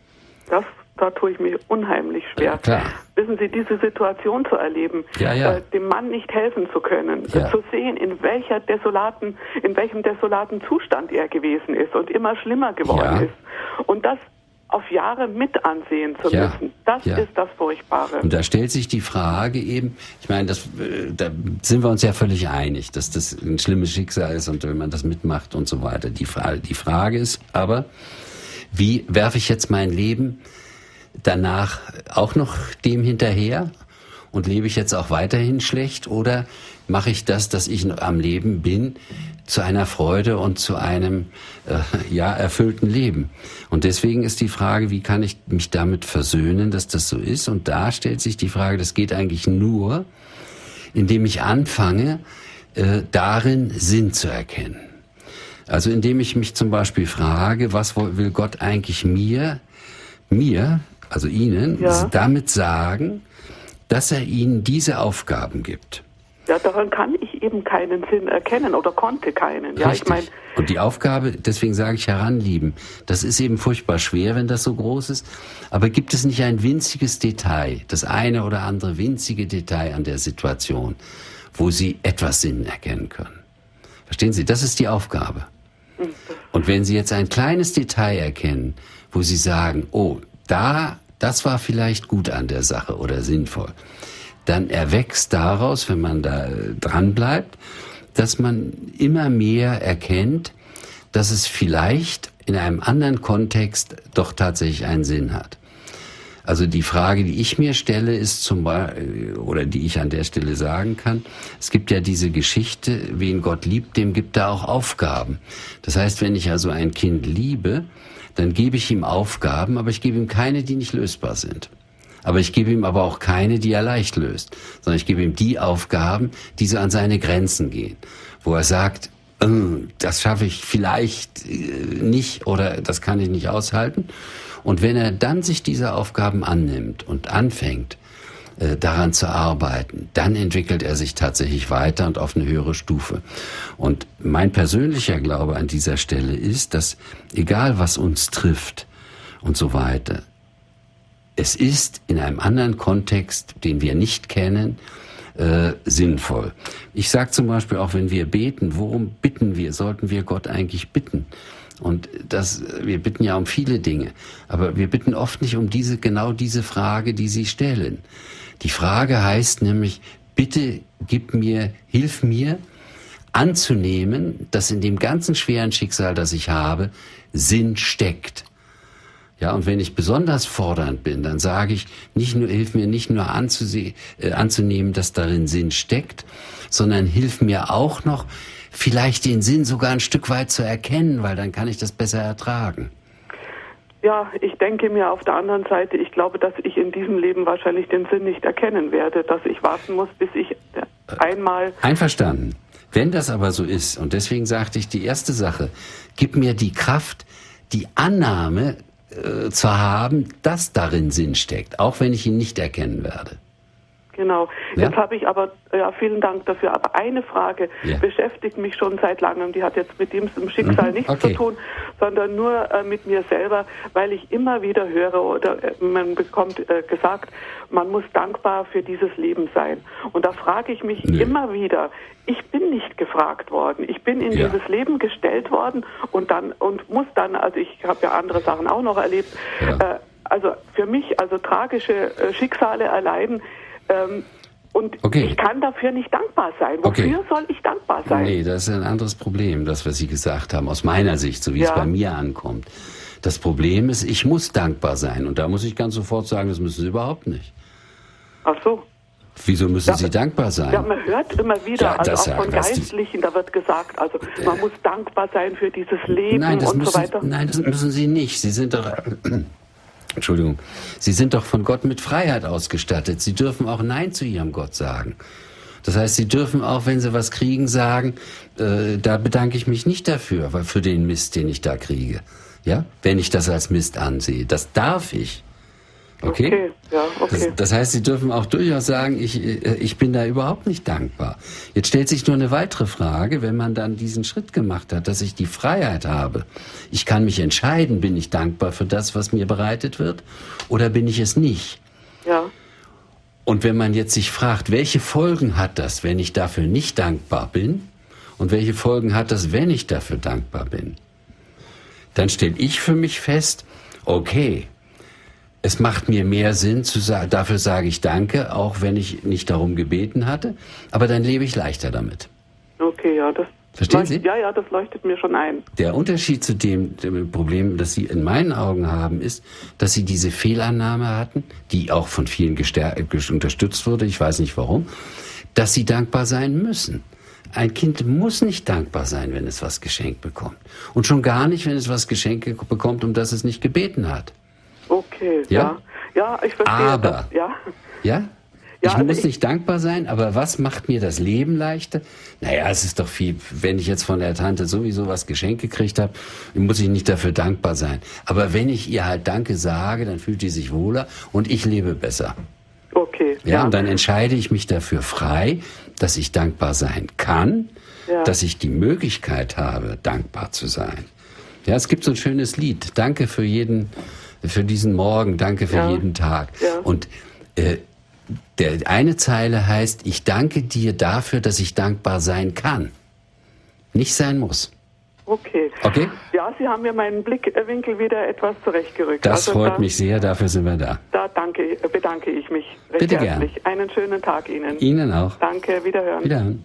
Da tue ich mir unheimlich schwer. Ja, klar. Wissen Sie, diese Situation zu erleben, dem Mann nicht helfen zu können, zu sehen, in welchem desolaten Zustand er gewesen ist und immer schlimmer geworden ist. Und das auf Jahre mit ansehen zu müssen, das ist das Furchtbare. Und da stellt sich die Frage eben, ich meine, da sind wir uns ja völlig einig, dass das ein schlimmes Schicksal ist und wenn man das mitmacht und so weiter. Die Frage ist aber, wie werfe ich jetzt mein Leben danach auch noch dem hinterher und lebe ich jetzt auch weiterhin schlecht oder mache ich das, dass ich noch am Leben bin, zu einer Freude und zu einem erfüllten Leben? Und deswegen ist die Frage, wie kann ich mich damit versöhnen, dass das so ist? Und da stellt sich die Frage, das geht eigentlich nur, indem ich anfange, darin Sinn zu erkennen. Also indem ich mich zum Beispiel frage, was will Gott eigentlich mir, also Ihnen, damit sagen, dass er Ihnen diese Aufgaben gibt. Ja, daran kann ich eben keinen Sinn erkennen oder konnte keinen. Ja, richtig. Ich meine, und die Aufgabe, deswegen sage ich heranlieben, das ist eben furchtbar schwer, wenn das so groß ist. Aber gibt es nicht ein winziges Detail, das eine oder andere winzige Detail an der Situation, wo Sie etwas Sinn erkennen können? Verstehen Sie, das ist die Aufgabe. Und wenn Sie jetzt ein kleines Detail erkennen, wo Sie sagen, oh, das war vielleicht gut an der Sache oder sinnvoll, dann erwächst daraus, wenn man da dran bleibt, dass man immer mehr erkennt, dass es vielleicht in einem anderen Kontext doch tatsächlich einen Sinn hat. Also die Frage, die ich mir stelle, ist zum Beispiel, oder die ich an der Stelle sagen kann, es gibt ja diese Geschichte, wen Gott liebt, dem gibt er auch Aufgaben. Das heißt, wenn ich also ein Kind liebe, dann gebe ich ihm Aufgaben, aber ich gebe ihm keine, die nicht lösbar sind. Aber ich gebe ihm aber auch keine, die er leicht löst, sondern ich gebe ihm die Aufgaben, die so an seine Grenzen gehen, wo er sagt, das schaffe ich vielleicht nicht oder das kann ich nicht aushalten. Und wenn er dann sich dieser Aufgaben annimmt und anfängt, daran zu arbeiten, dann entwickelt er sich tatsächlich weiter und auf eine höhere Stufe. Und mein persönlicher Glaube an dieser Stelle ist, dass egal was uns trifft und so weiter, es ist in einem anderen Kontext, den wir nicht kennen, sinnvoll. Ich sage zum Beispiel auch, wenn wir beten, worum bitten wir? Sollten wir Gott eigentlich bitten? Und wir bitten ja um viele Dinge, aber wir bitten oft nicht um genau diese Frage, die Sie stellen. Die Frage heißt nämlich, bitte hilf mir anzunehmen, dass in dem ganzen schweren Schicksal, das ich habe, Sinn steckt. Ja, und wenn ich besonders fordernd bin, dann sage ich, hilf mir nicht nur anzunehmen, dass darin Sinn steckt, sondern hilf mir auch noch, vielleicht den Sinn sogar ein Stück weit zu erkennen, weil dann kann ich das besser ertragen. Ja, ich denke mir auf der anderen Seite, ich glaube, dass ich in diesem Leben wahrscheinlich den Sinn nicht erkennen werde, dass ich warten muss, bis ich einmal... Einverstanden. Wenn das aber so ist, und deswegen sagte ich, die erste Sache, gib mir die Kraft, die Annahme zu haben, dass darin Sinn steckt, auch wenn ich ihn nicht erkennen werde. Genau. Ja? Jetzt habe ich aber, vielen Dank dafür, aber eine Frage beschäftigt mich schon seit langem, die hat jetzt mit dem Schicksal nichts zu tun, sondern nur mit mir selber, weil ich immer wieder höre oder man bekommt gesagt, man muss dankbar für dieses Leben sein. Und da frage ich mich immer wieder, ich bin nicht gefragt worden, ich bin in dieses Leben gestellt worden und muss dann, also ich habe ja andere Sachen auch noch erlebt, also für mich, also tragische Schicksale erleiden, Und ich kann dafür nicht dankbar sein. Wofür soll ich dankbar sein? Nee, das ist ein anderes Problem, das, was Sie gesagt haben, aus meiner Sicht, so wie es bei mir ankommt. Das Problem ist, ich muss dankbar sein. Und da muss ich ganz sofort sagen, das müssen Sie überhaupt nicht. Ach so. Wieso müssen Sie dankbar sein? Ja, man hört immer wieder, also auch von Geistlichen, da wird gesagt, also man muss dankbar sein für dieses Leben so weiter. Nein, das müssen Sie nicht. Sie sind doch... Entschuldigung. Sie sind doch von Gott mit Freiheit ausgestattet. Sie dürfen auch Nein zu Ihrem Gott sagen. Das heißt, Sie dürfen auch, wenn Sie was kriegen, sagen, da bedanke ich mich nicht dafür, für den Mist, den ich da kriege. Ja? Wenn ich das als Mist ansehe. Das darf ich. Okay? Das heißt, Sie dürfen auch durchaus sagen, ich bin da überhaupt nicht dankbar. Jetzt stellt sich nur eine weitere Frage, wenn man dann diesen Schritt gemacht hat, dass ich die Freiheit habe. Ich kann mich entscheiden, bin ich dankbar für das, was mir bereitet wird, oder bin ich es nicht? Ja. Und wenn man jetzt sich fragt, welche Folgen hat das, wenn ich dafür nicht dankbar bin, und welche Folgen hat das, wenn ich dafür dankbar bin, dann stelle ich für mich fest, okay, es macht mir mehr Sinn, dafür sage ich Danke, auch wenn ich nicht darum gebeten hatte, aber dann lebe ich leichter damit. Okay, ja, das... Verstehen Sie? Ja, das leuchtet mir schon ein. Der Unterschied zu dem Problem, das Sie in meinen Augen haben, ist, dass Sie diese Fehlannahme hatten, die auch von vielen unterstützt wurde, ich weiß nicht warum, dass Sie dankbar sein müssen. Ein Kind muss nicht dankbar sein, wenn es was geschenkt bekommt. Und schon gar nicht, wenn es was geschenkt bekommt, um das es nicht gebeten hat. Okay, ja, ich verstehe. Aber, ja? Ich muss nicht dankbar sein, aber was macht mir das Leben leichter? Naja, es ist doch viel, wenn ich jetzt von der Tante sowieso was geschenkt gekriegt habe, muss ich nicht dafür dankbar sein. Aber wenn ich ihr halt Danke sage, dann fühlt sie sich wohler und ich lebe besser. Okay. Ja, und dann entscheide ich mich dafür frei, dass ich dankbar sein kann, dass ich die Möglichkeit habe, dankbar zu sein. Ja, es gibt so ein schönes Lied. Danke für diesen Morgen, danke für jeden Tag. Ja. Und der eine Zeile heißt, ich danke dir dafür, dass ich dankbar sein kann. Nicht sein muss. Okay. Ja, Sie haben mir meinen Blickwinkel wieder etwas zurechtgerückt. Das freut mich sehr, dafür sind wir da. Da bedanke ich mich recht herzlich. Gern. Einen schönen Tag Ihnen. Ihnen auch. Danke, wiederhören. Wiederhören.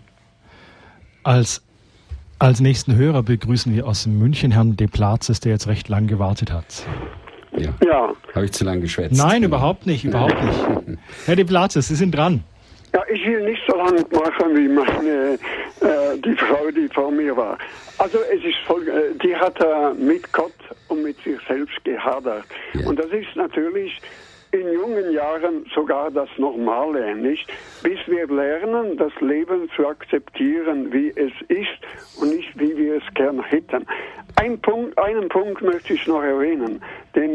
Als nächsten Hörer begrüßen wir aus München Herrn De Plazes, der jetzt recht lang gewartet hat. Ja. Habe ich zu lange geschwätzt? Nein, überhaupt nicht. Herr De Plazes, Sie sind dran. Ja, ich will nicht so lange machen wie die Frau, die vor mir war. Also es ist die hat mit Gott und mit sich selbst gehadert. Ja. Und das ist natürlich in jungen Jahren sogar das Normale, nicht? Bis wir lernen, das Leben zu akzeptieren, wie es ist und nicht, wie wir es gern hätten. Einen Punkt möchte ich noch erwähnen, der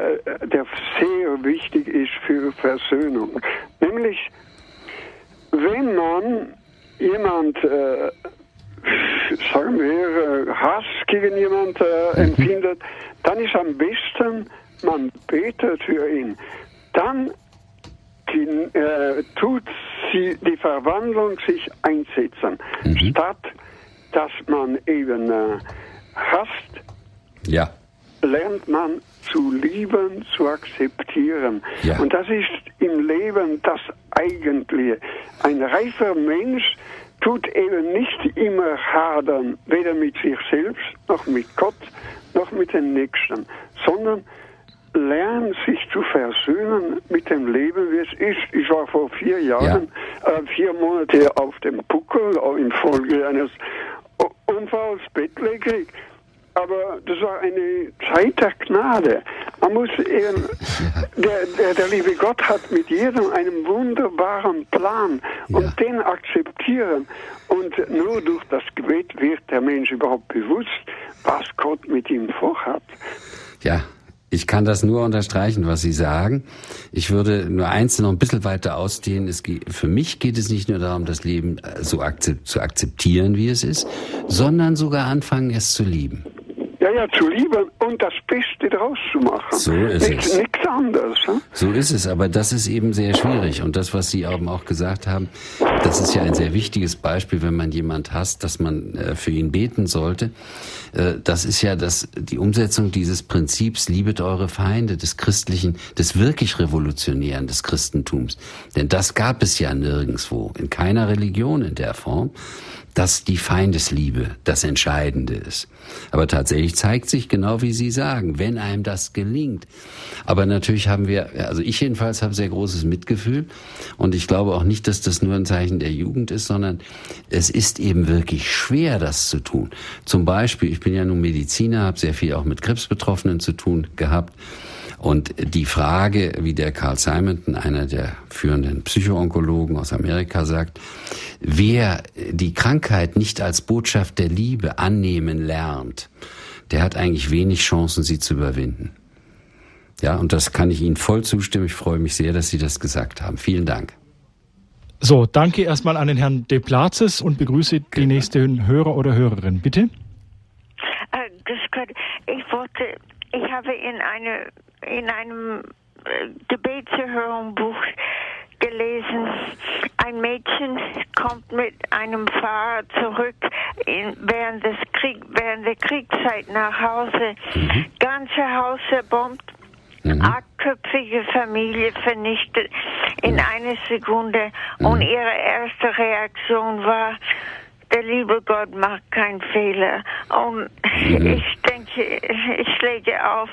sehr wichtig ist für Versöhnung. Nämlich, wenn man jemand, sagen wir, Hass gegen jemand empfindet, dann ist am besten, man betet für ihn. Dann tut die Verwandlung sich einsetzen, statt dass man eben hasst, lernt man zu lieben, zu akzeptieren. Ja. Und das ist im Leben das Eigentliche. Ein reifer Mensch tut eben nicht immer hadern, weder mit sich selbst, noch mit Gott, noch mit den Nächsten, sondern lernt sich zu versöhnen mit dem Leben, wie es ist. Ich war vor 4 Jahren, 4 Monate auf dem Buckel, infolge eines Unfalls bettlägerig. Aber das war eine Zeit der Gnade. Man muss eben, der liebe Gott hat mit jedem einen wunderbaren Plan und den akzeptieren. Und nur durch das Gebet wird der Mensch überhaupt bewusst, was Gott mit ihm vorhat. Ja. Ich kann das nur unterstreichen, was Sie sagen. Ich würde nur eins noch ein bisschen weiter ausdehnen. Für mich geht es nicht nur darum, das Leben so zu akzeptieren, wie es ist, sondern sogar anfangen, es zu lieben. Ja, zu lieben und das Beste draus zu machen. So ist es. Nichts anderes. Ne? So ist es, aber das ist eben sehr schwierig. Und das, was Sie eben auch gesagt haben, das ist ja ein sehr wichtiges Beispiel, wenn man jemand hasst, dass man für ihn beten sollte. Das ist ja die Umsetzung dieses Prinzips, liebet eure Feinde, des christlichen, des wirklich Revolutionären, des Christentums. Denn das gab es ja nirgendwo, in keiner Religion in der Form, dass die Feindesliebe das Entscheidende ist. Aber tatsächlich zeigt sich, genau wie Sie sagen, wenn einem das gelingt. Aber natürlich haben wir, also ich jedenfalls habe sehr großes Mitgefühl und ich glaube auch nicht, dass das nur ein Zeichen der Jugend ist, sondern es ist eben wirklich schwer, das zu tun. Zum Beispiel, ich bin ja nun Mediziner, habe sehr viel auch mit Krebsbetroffenen zu tun gehabt. Und die Frage, wie der Carl Simonton, einer der führenden Psychoonkologen aus Amerika, sagt, wer die Krankheit nicht als Botschaft der Liebe annehmen lernt, der hat eigentlich wenig Chancen, sie zu überwinden. Ja, und das kann ich Ihnen voll zustimmen. Ich freue mich sehr, dass Sie das gesagt haben. Vielen Dank. So, danke erstmal an den Herrn De Plazes und begrüße die nächste Hörer oder Hörerin. Bitte. Ich habe in einem Gebetserhörungsbuch gelesen, ein Mädchen kommt mit einem Fahrer zurück während der Kriegszeit nach Hause. Ganze Haus zerbombt, 8-köpfige Familie vernichtet in einer Sekunde. Und ihre erste Reaktion war, der liebe Gott macht keinen Fehler. Und ich denke, ich lege auf.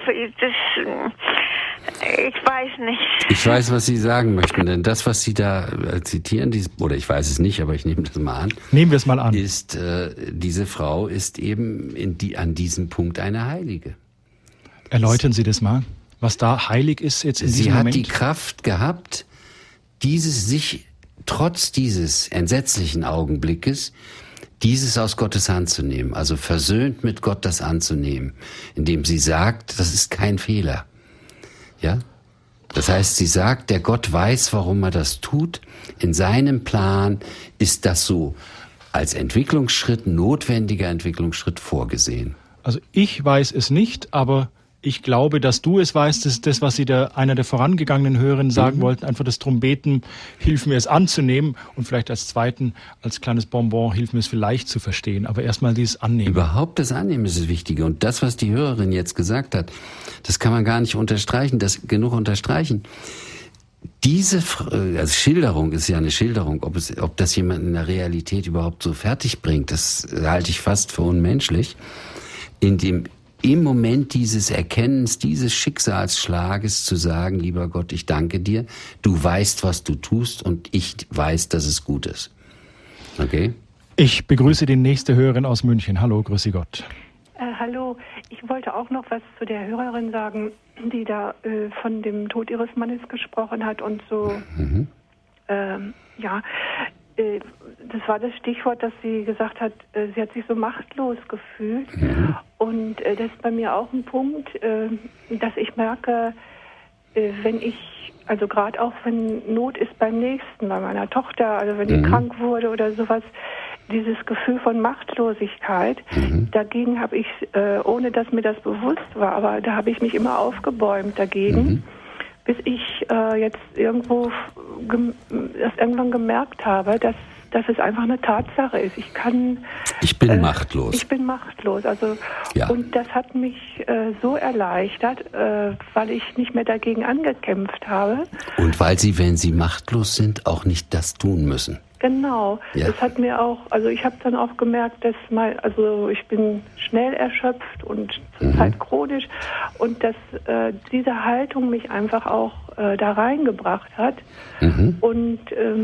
Ich weiß nicht. Ich weiß, was Sie sagen möchten, denn das, was Sie da zitieren, oder ich weiß es nicht, aber ich nehme das mal an. Nehmen wir es mal an. Ist, diese Frau ist eben an diesem Punkt eine Heilige. Erläutern Sie das mal, was da heilig ist jetzt in diesem Moment. Sie hat die Kraft gehabt, sich trotz dieses entsetzlichen Augenblickes, dieses aus Gottes Hand zu nehmen, also versöhnt mit Gott das anzunehmen, indem sie sagt, das ist kein Fehler. Ja? Das heißt, sie sagt, der Gott weiß, warum er das tut. In seinem Plan ist das so als Entwicklungsschritt, notwendiger Entwicklungsschritt vorgesehen. Also ich weiß es nicht, aber ich glaube, dass du es weißt. Das ist das, was Sie einer der vorangegangenen Hörerinnen sagen wollten. Einfach das drum beten, hilf mir es anzunehmen. Und vielleicht als zweiten, als kleines Bonbon, hilf mir es vielleicht zu verstehen. Aber erstmal dieses Annehmen. Überhaupt das Annehmen ist das Wichtige. Und das, was die Hörerin jetzt gesagt hat, das kann man gar nicht unterstreichen, genug unterstreichen. Diese Schilderung ist ja eine Schilderung. Ob das jemand in der Realität überhaupt so fertig bringt, das halte ich fast für unmenschlich. Im Moment dieses Erkennens, dieses Schicksalsschlages zu sagen, lieber Gott, ich danke dir, du weißt, was du tust und ich weiß, dass es gut ist. Okay? Ich begrüße die nächste Hörerin aus München. Hallo, grüße Gott. Hallo, ich wollte auch noch was zu der Hörerin sagen, die da von dem Tod ihres Mannes gesprochen hat und so, das war das Stichwort, dass sie gesagt hat, sie hat sich so machtlos gefühlt. Und das ist bei mir auch ein Punkt, dass ich merke, wenn ich, also gerade auch wenn Not ist beim Nächsten, bei meiner Tochter, also wenn die krank wurde oder sowas, dieses Gefühl von Machtlosigkeit, dagegen habe ich, ohne dass mir das bewusst war, aber da habe ich mich immer aufgebäumt dagegen. Bis ich jetzt irgendwann gemerkt habe, dass es einfach eine Tatsache ist. Ich bin machtlos. Ich bin machtlos. Also ja. Und das hat mich so erleichtert, weil ich nicht mehr dagegen angekämpft habe. Und weil Sie, wenn Sie machtlos sind, auch nicht das tun müssen. Genau. Ja. Das hat mir auch, also ich habe dann auch gemerkt, dass ich bin schnell erschöpft und zur Zeit chronisch und dass diese Haltung mich einfach auch da reingebracht hat. Und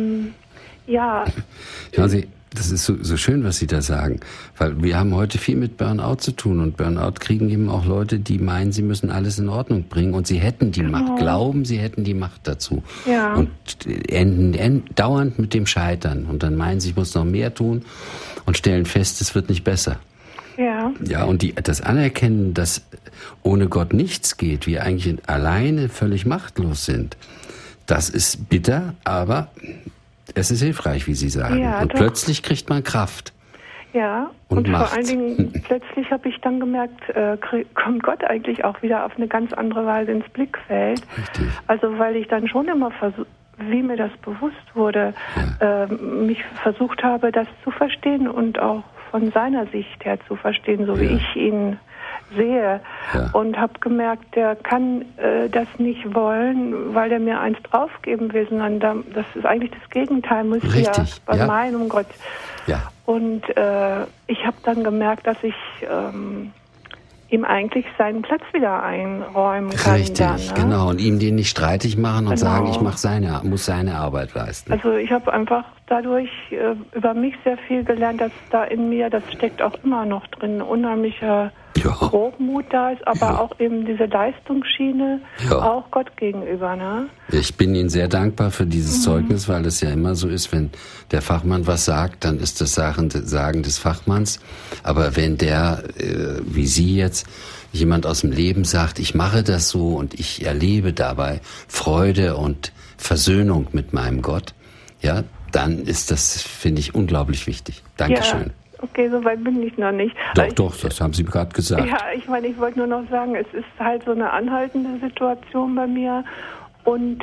Schauen Sie, das ist so schön, was Sie da sagen, weil wir haben heute viel mit Burnout zu tun und Burnout kriegen eben auch Leute, die meinen, sie müssen alles in Ordnung bringen und sie hätten die Macht, glauben, sie hätten die Macht dazu und enden dauernd mit dem Scheitern und dann meinen sie, ich muss noch mehr tun und stellen fest, es wird nicht besser. Ja, und das Anerkennen, dass ohne Gott nichts geht, wir eigentlich alleine völlig machtlos sind, das ist bitter, aber es ist hilfreich, wie Sie sagen. Ja, und plötzlich kriegt man Kraft. Ja, und vor allen Dingen plötzlich habe ich dann gemerkt, kommt Gott eigentlich auch wieder auf eine ganz andere Weise ins Blickfeld. Richtig. Also weil ich dann schon immer wie mir das bewusst wurde, mich versucht habe, das zu verstehen und auch von seiner Sicht her zu verstehen, so wie ich ihn sehe. Ja. Und habe gemerkt, der kann das nicht wollen, weil er mir eins draufgeben will, sondern das ist eigentlich das Gegenteil, müsste ja bei meinem Gott. Ja. Und ich habe dann gemerkt, dass ich ihm eigentlich seinen Platz wieder einräumen kann. Richtig, dann, ne? Genau. Und ihm den nicht streitig machen und sagen, ich muss seine Arbeit leisten. Also ich habe einfach dadurch über mich sehr viel gelernt, dass da in mir, das steckt auch immer noch drin, unheimlicher Hochmut da ist, aber auch eben diese Leistungsschiene, auch Gott gegenüber. Ne? Ich bin Ihnen sehr dankbar für dieses Zeugnis, weil es ja immer so ist, wenn der Fachmann was sagt, dann ist das Sagen des Fachmanns. Aber wenn der, wie Sie jetzt, jemand aus dem Leben sagt, ich mache das so und ich erlebe dabei Freude und Versöhnung mit meinem Gott, ja, dann ist das, finde ich, unglaublich wichtig. Dankeschön. Ja. Okay, so weit bin ich noch nicht. Doch, das haben Sie gerade gesagt. Ja, ich meine, ich wollte nur noch sagen, es ist halt so eine anhaltende Situation bei mir. Und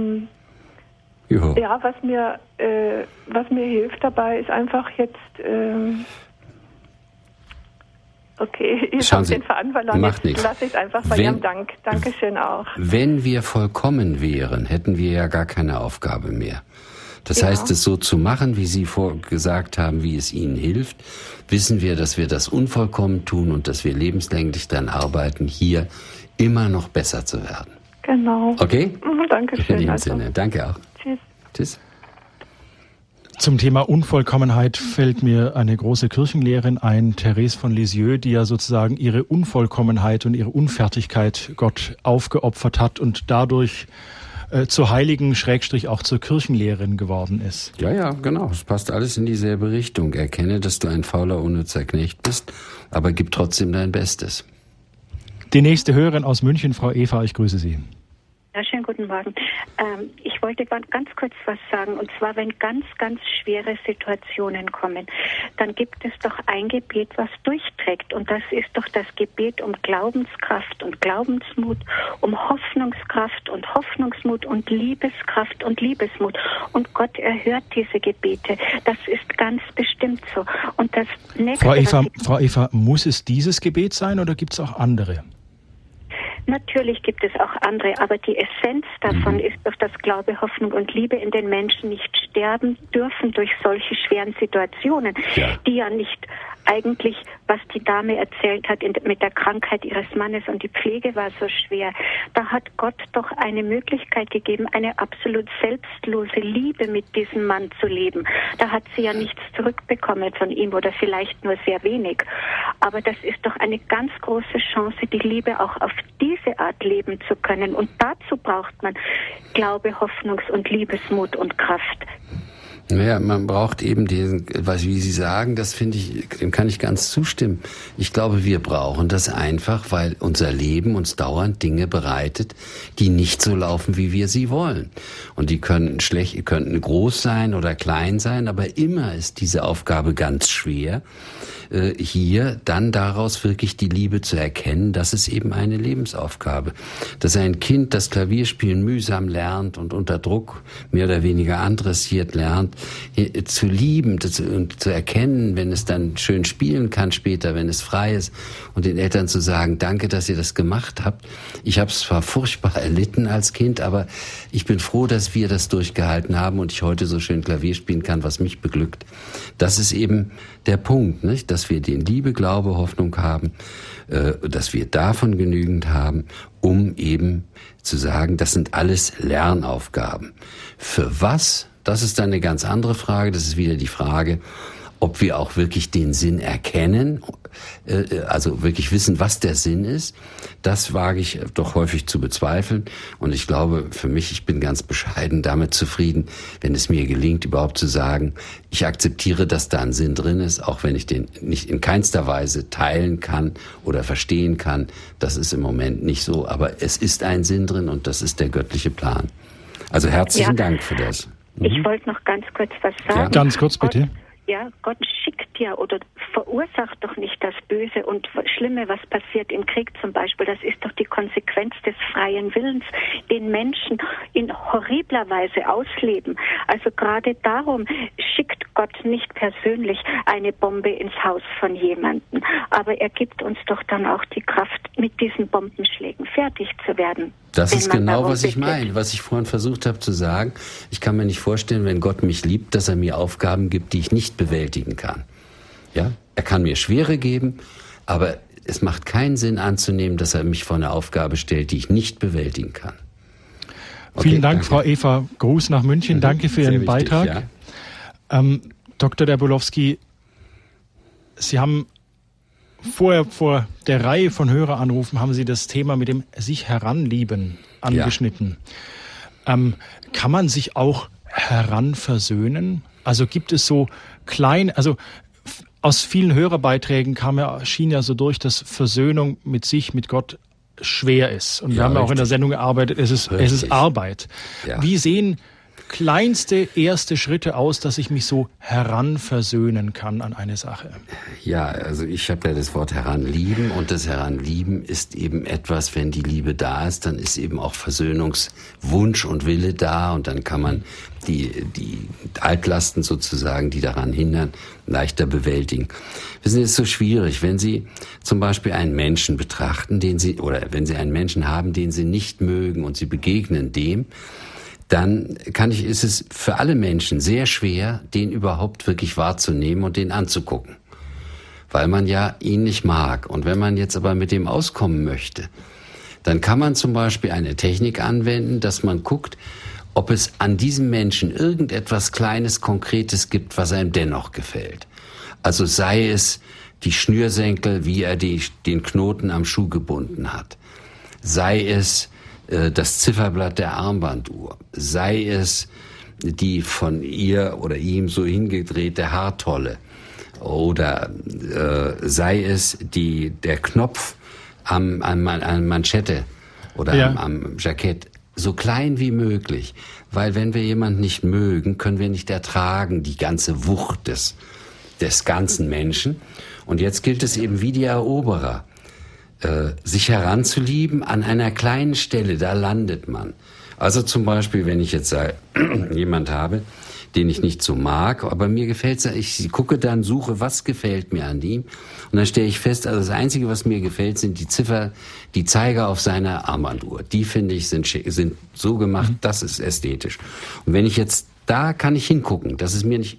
was mir hilft dabei, ist einfach jetzt okay, ich habe den Faden verloren. Macht nichts. Lasse ich es einfach bei Ihrem Dank. Dankeschön auch. Wenn wir vollkommen wären, hätten wir ja gar keine Aufgabe mehr. Das heißt, es so zu machen, wie Sie gesagt haben, wie es Ihnen hilft, wissen wir, dass wir das unvollkommen tun und dass wir lebenslänglich daran arbeiten, hier immer noch besser zu werden. Genau. Okay? Dankeschön. In diesem Sinne. Danke auch. Tschüss. Tschüss. Zum Thema Unvollkommenheit fällt mir eine große Kirchenlehrerin ein, Therese von Lisieux, die ja sozusagen ihre Unvollkommenheit und ihre Unfertigkeit Gott aufgeopfert hat und dadurch zur Heiligen / auch zur Kirchenlehrerin geworden ist. Ja, genau. Es passt alles in dieselbe Richtung. Erkenne, dass du ein fauler, unnützer Knecht bist, aber gib trotzdem dein Bestes. Die nächste Hörerin aus München, Frau Eva, ich grüße Sie. Ja, schönen guten Morgen. Ich wollte ganz kurz was sagen. Und zwar, wenn ganz, ganz schwere Situationen kommen, dann gibt es doch ein Gebet, was durchträgt. Und das ist doch das Gebet um Glaubenskraft und Glaubensmut, um Hoffnungskraft und Hoffnungsmut und Liebeskraft und Liebesmut. Und Gott erhört diese Gebete. Das ist ganz bestimmt so. Und das nächste, Frau Eva, muss es dieses Gebet sein oder gibt es auch andere? Natürlich gibt es auch andere, aber die Essenz davon ist doch, dass Glaube, Hoffnung und Liebe in den Menschen nicht sterben dürfen durch solche schweren Situationen, die ja nicht eigentlich, was die Dame erzählt hat mit der Krankheit ihres Mannes und die Pflege war so schwer. Da hat Gott doch eine Möglichkeit gegeben, eine absolut selbstlose Liebe mit diesem Mann zu leben. Da hat sie ja nichts zurückbekommen von ihm oder vielleicht nur sehr wenig. Aber das ist doch eine ganz große Chance, die Liebe auch auf diese Art leben zu können. Und dazu braucht man Glaube, Hoffnungs- und Liebesmut und Kraft. Naja, man braucht eben diesen, wie Sie sagen, das finde ich, dem kann ich ganz zustimmen. Ich glaube, wir brauchen das einfach, weil unser Leben uns dauernd Dinge bereitet, die nicht so laufen, wie wir sie wollen. Und die könnten groß sein oder klein sein, aber immer ist diese Aufgabe ganz schwer, hier dann daraus wirklich die Liebe zu erkennen, das ist eben eine Lebensaufgabe. Dass ein Kind das Klavierspielen mühsam lernt und unter Druck mehr oder weniger adressiert lernt, zu lieben und zu erkennen, wenn es dann schön spielen kann später, wenn es frei ist, und den Eltern zu sagen, danke, dass ihr das gemacht habt. Ich habe es zwar furchtbar erlitten als Kind, aber ich bin froh, dass wir das durchgehalten haben und ich heute so schön Klavier spielen kann, was mich beglückt. Das ist eben der Punkt, nicht? Dass wir den Liebe, Glaube, Hoffnung haben, dass wir davon genügend haben, um eben zu sagen, das sind alles Lernaufgaben. Für was? Das ist dann eine ganz andere Frage. Das ist wieder die Frage, ob wir auch wirklich den Sinn erkennen, also wirklich wissen, was der Sinn ist. Das wage ich doch häufig zu bezweifeln. Und ich glaube, für mich, ich bin ganz bescheiden damit zufrieden, wenn es mir gelingt, überhaupt zu sagen, ich akzeptiere, dass da ein Sinn drin ist, auch wenn ich den nicht in keinster Weise teilen kann oder verstehen kann. Das ist im Moment nicht so. Aber es ist ein Sinn drin und das ist der göttliche Plan. Also herzlichen Dank für das. Ich wollte noch ganz kurz was sagen. Ja. Ganz kurz, bitte. Gott schickt ja oder verursacht doch nicht das Böse und Schlimme, was passiert im Krieg zum Beispiel. Das ist doch die Konsequenz des freien Willens, den Menschen in horribler Weise ausleben. Also gerade darum schickt Gott nicht persönlich eine Bombe ins Haus von jemandem. Aber er gibt uns doch dann auch die Kraft, mit diesen Bombenschlägen fertig zu werden. Das ist genau, was ich meine, was ich vorhin versucht habe zu sagen. Ich kann mir nicht vorstellen, wenn Gott mich liebt, dass er mir Aufgaben gibt, die ich nicht bewältigen kann. Ja? Er kann mir Schwere geben, aber es macht keinen Sinn anzunehmen, dass er mich vor eine Aufgabe stellt, die ich nicht bewältigen kann. Okay, vielen Dank, danke. Frau Eva Gruß nach München. Danke für Ihren Beitrag. Ja. Dr. Derbolowski, Sie haben vorher vor der Reihe von Höreranrufen haben Sie das Thema mit dem sich heranlieben angeschnitten. Ja. Kann man sich auch heranversöhnen? Also gibt es so aus vielen Hörerbeiträgen schien ja so durch, dass Versöhnung mit sich, mit Gott schwer ist. Und wir haben ja auch in der Sendung gearbeitet, es ist Arbeit. Ja. Wie sehen kleinste erste Schritte aus, dass ich mich so heranversöhnen kann an eine Sache? Ja, also ich habe ja das Wort heranlieben und das Heranlieben ist eben etwas, wenn die Liebe da ist, dann ist eben auch Versöhnungswunsch und Wille da und dann kann man die Altlasten sozusagen, die daran hindern, leichter bewältigen. Wissen Sie, es ist so schwierig, wenn Sie zum Beispiel einen Menschen betrachten, wenn Sie einen Menschen haben, den Sie nicht mögen und Sie begegnen dem, dann ist es für alle Menschen sehr schwer, den überhaupt wirklich wahrzunehmen und den anzugucken. Weil man ja ihn nicht mag. Und wenn man jetzt aber mit dem auskommen möchte, dann kann man zum Beispiel eine Technik anwenden, dass man guckt, ob es an diesem Menschen irgendetwas Kleines, Konkretes gibt, was einem dennoch gefällt. Also sei es die Schnürsenkel, wie er den Knoten am Schuh gebunden hat. Sei es das Zifferblatt der Armbanduhr, sei es die von ihr oder ihm so hingedrehte Haartolle oder sei es der Knopf an Manschette oder am Jackett, so klein wie möglich, weil wenn wir jemanden nicht mögen, können wir nicht ertragen die ganze Wucht des ganzen Menschen. Und jetzt gilt es eben wie die Eroberer, sich heranzulieben an einer kleinen Stelle, da landet man. Also zum Beispiel, wenn ich jetzt jemand habe, den ich nicht so mag, aber mir gefällt's, ich gucke dann, suche, was gefällt mir an ihm und dann stelle ich fest, also das Einzige, was mir gefällt, sind die Zeiger auf seiner Armbanduhr. Die, finde ich, sind so gemacht, das ist ästhetisch. Und wenn ich jetzt, da kann ich hingucken, das ist mir nicht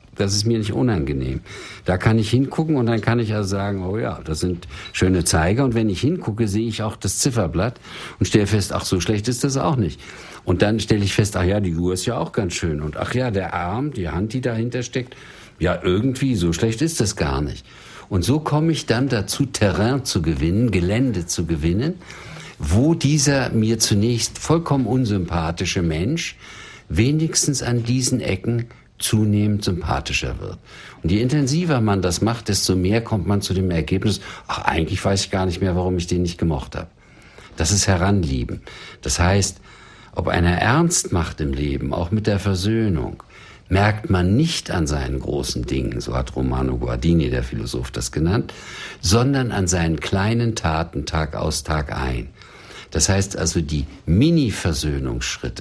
unangenehm. Da kann ich hingucken und dann kann ich also sagen, oh ja, das sind schöne Zeiger. Und wenn ich hingucke, sehe ich auch das Zifferblatt und stelle fest, ach, so schlecht ist das auch nicht. Und dann stelle ich fest, ach ja, die Uhr ist ja auch ganz schön. Und ach ja, der Arm, die Hand, die dahinter steckt, ja, irgendwie, so schlecht ist das gar nicht. Und so komme ich dann dazu, Terrain zu gewinnen, Gelände zu gewinnen, wo dieser mir zunächst vollkommen unsympathische Mensch wenigstens an diesen Ecken zunehmend sympathischer wird. Und je intensiver man das macht, desto mehr kommt man zu dem Ergebnis, ach, eigentlich weiß ich gar nicht mehr, warum ich den nicht gemocht habe. Das ist Heranlieben. Das heißt, ob einer ernst macht im Leben, auch mit der Versöhnung, merkt man nicht an seinen großen Dingen, so hat Romano Guardini, der Philosoph, das genannt, sondern an seinen kleinen Taten Tag aus, Tag ein. Das heißt also die Mini-Versöhnungsschritte,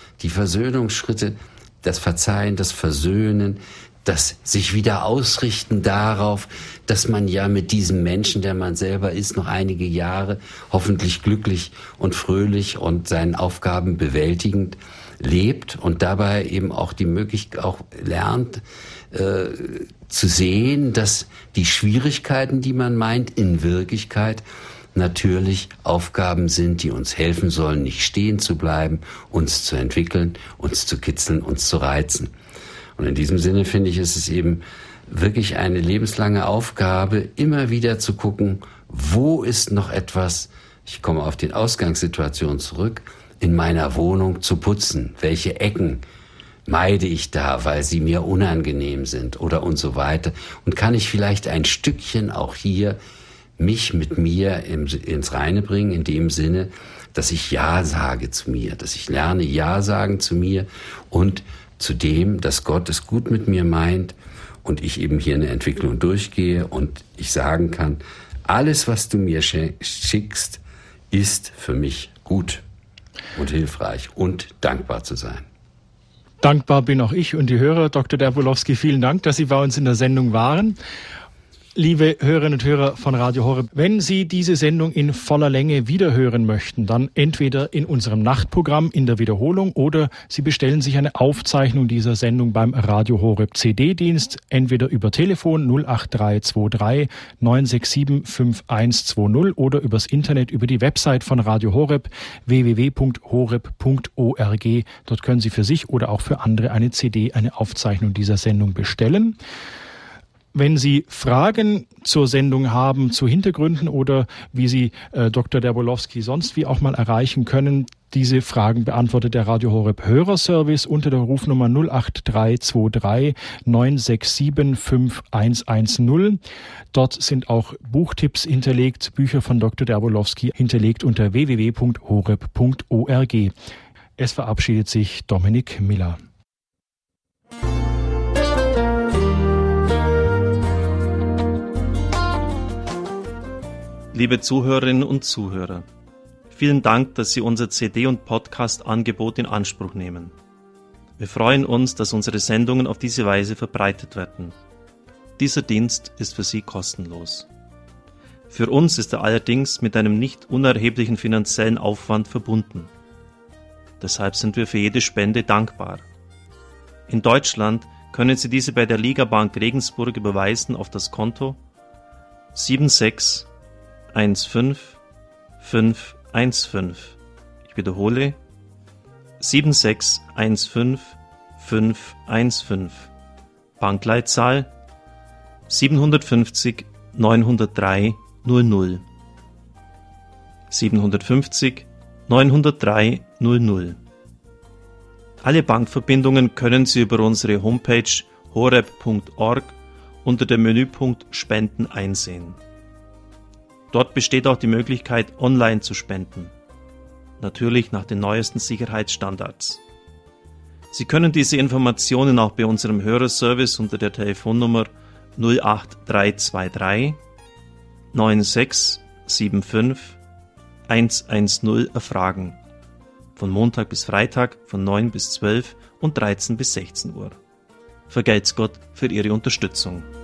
das Verzeihen, das Versöhnen, das sich wieder ausrichten darauf, dass man ja mit diesem Menschen, der man selber ist, noch einige Jahre hoffentlich glücklich und fröhlich und seinen Aufgaben bewältigend lebt und dabei eben auch die Möglichkeit auch lernt zu sehen, dass die Schwierigkeiten, die man meint, in Wirklichkeit natürlich Aufgaben sind, die uns helfen sollen, nicht stehen zu bleiben, uns zu entwickeln, uns zu kitzeln, uns zu reizen. Und in diesem Sinne finde ich, ist es eben wirklich eine lebenslange Aufgabe, immer wieder zu gucken, wo ist noch etwas, ich komme auf die Ausgangssituation zurück, in meiner Wohnung zu putzen, welche Ecken meide ich da, weil sie mir unangenehm sind oder und so weiter. Und kann ich vielleicht ein Stückchen auch hier mich mit mir ins Reine bringen, in dem Sinne, dass ich Ja sage zu mir, dass ich lerne Ja sagen zu mir und zu dem, dass Gott es gut mit mir meint und ich eben hier eine Entwicklung durchgehe und ich sagen kann, alles, was du mir schickst, ist für mich gut und hilfreich und dankbar zu sein. Dankbar bin auch ich und die Hörer. Dr. Dabrowski, vielen Dank, dass Sie bei uns in der Sendung waren. Liebe Hörerinnen und Hörer von Radio Horeb, wenn Sie diese Sendung in voller Länge wiederhören möchten, dann entweder in unserem Nachtprogramm in der Wiederholung oder Sie bestellen sich eine Aufzeichnung dieser Sendung beim Radio Horeb CD-Dienst, entweder über Telefon 08323 967 5120 oder übers Internet über die Website von Radio Horeb www.horeb.org. Dort können Sie für sich oder auch für andere eine CD, eine Aufzeichnung dieser Sendung bestellen. Wenn Sie Fragen zur Sendung haben, zu Hintergründen oder wie Sie Dr. Dabrowski sonst wie auch mal erreichen können, diese Fragen beantwortet der Radio Horeb Hörerservice unter der Rufnummer 08323 967 5110. Dort sind auch Buchtipps hinterlegt, Bücher von Dr. Dabrowski hinterlegt unter www.horeb.org. Es verabschiedet sich Dominik Miller. Liebe Zuhörerinnen und Zuhörer, vielen Dank, dass Sie unser CD- und Podcast-Angebot in Anspruch nehmen. Wir freuen uns, dass unsere Sendungen auf diese Weise verbreitet werden. Dieser Dienst ist für Sie kostenlos. Für uns ist er allerdings mit einem nicht unerheblichen finanziellen Aufwand verbunden. Deshalb sind wir für jede Spende dankbar. In Deutschland können Sie diese bei der Ligabank Regensburg überweisen auf das Konto 7615515. Ich wiederhole 7615515. Bankleitzahl 750 903 00. 750 903 00. Alle Bankverbindungen können Sie über unsere Homepage horeb.org unter dem Menüpunkt Spenden einsehen. Dort besteht auch die Möglichkeit, online zu spenden. Natürlich nach den neuesten Sicherheitsstandards. Sie können diese Informationen auch bei unserem Hörerservice unter der Telefonnummer 08323 9675 110 erfragen. Von Montag bis Freitag von 9 bis 12 und 13 bis 16 Uhr. Vergelt's Gott für Ihre Unterstützung.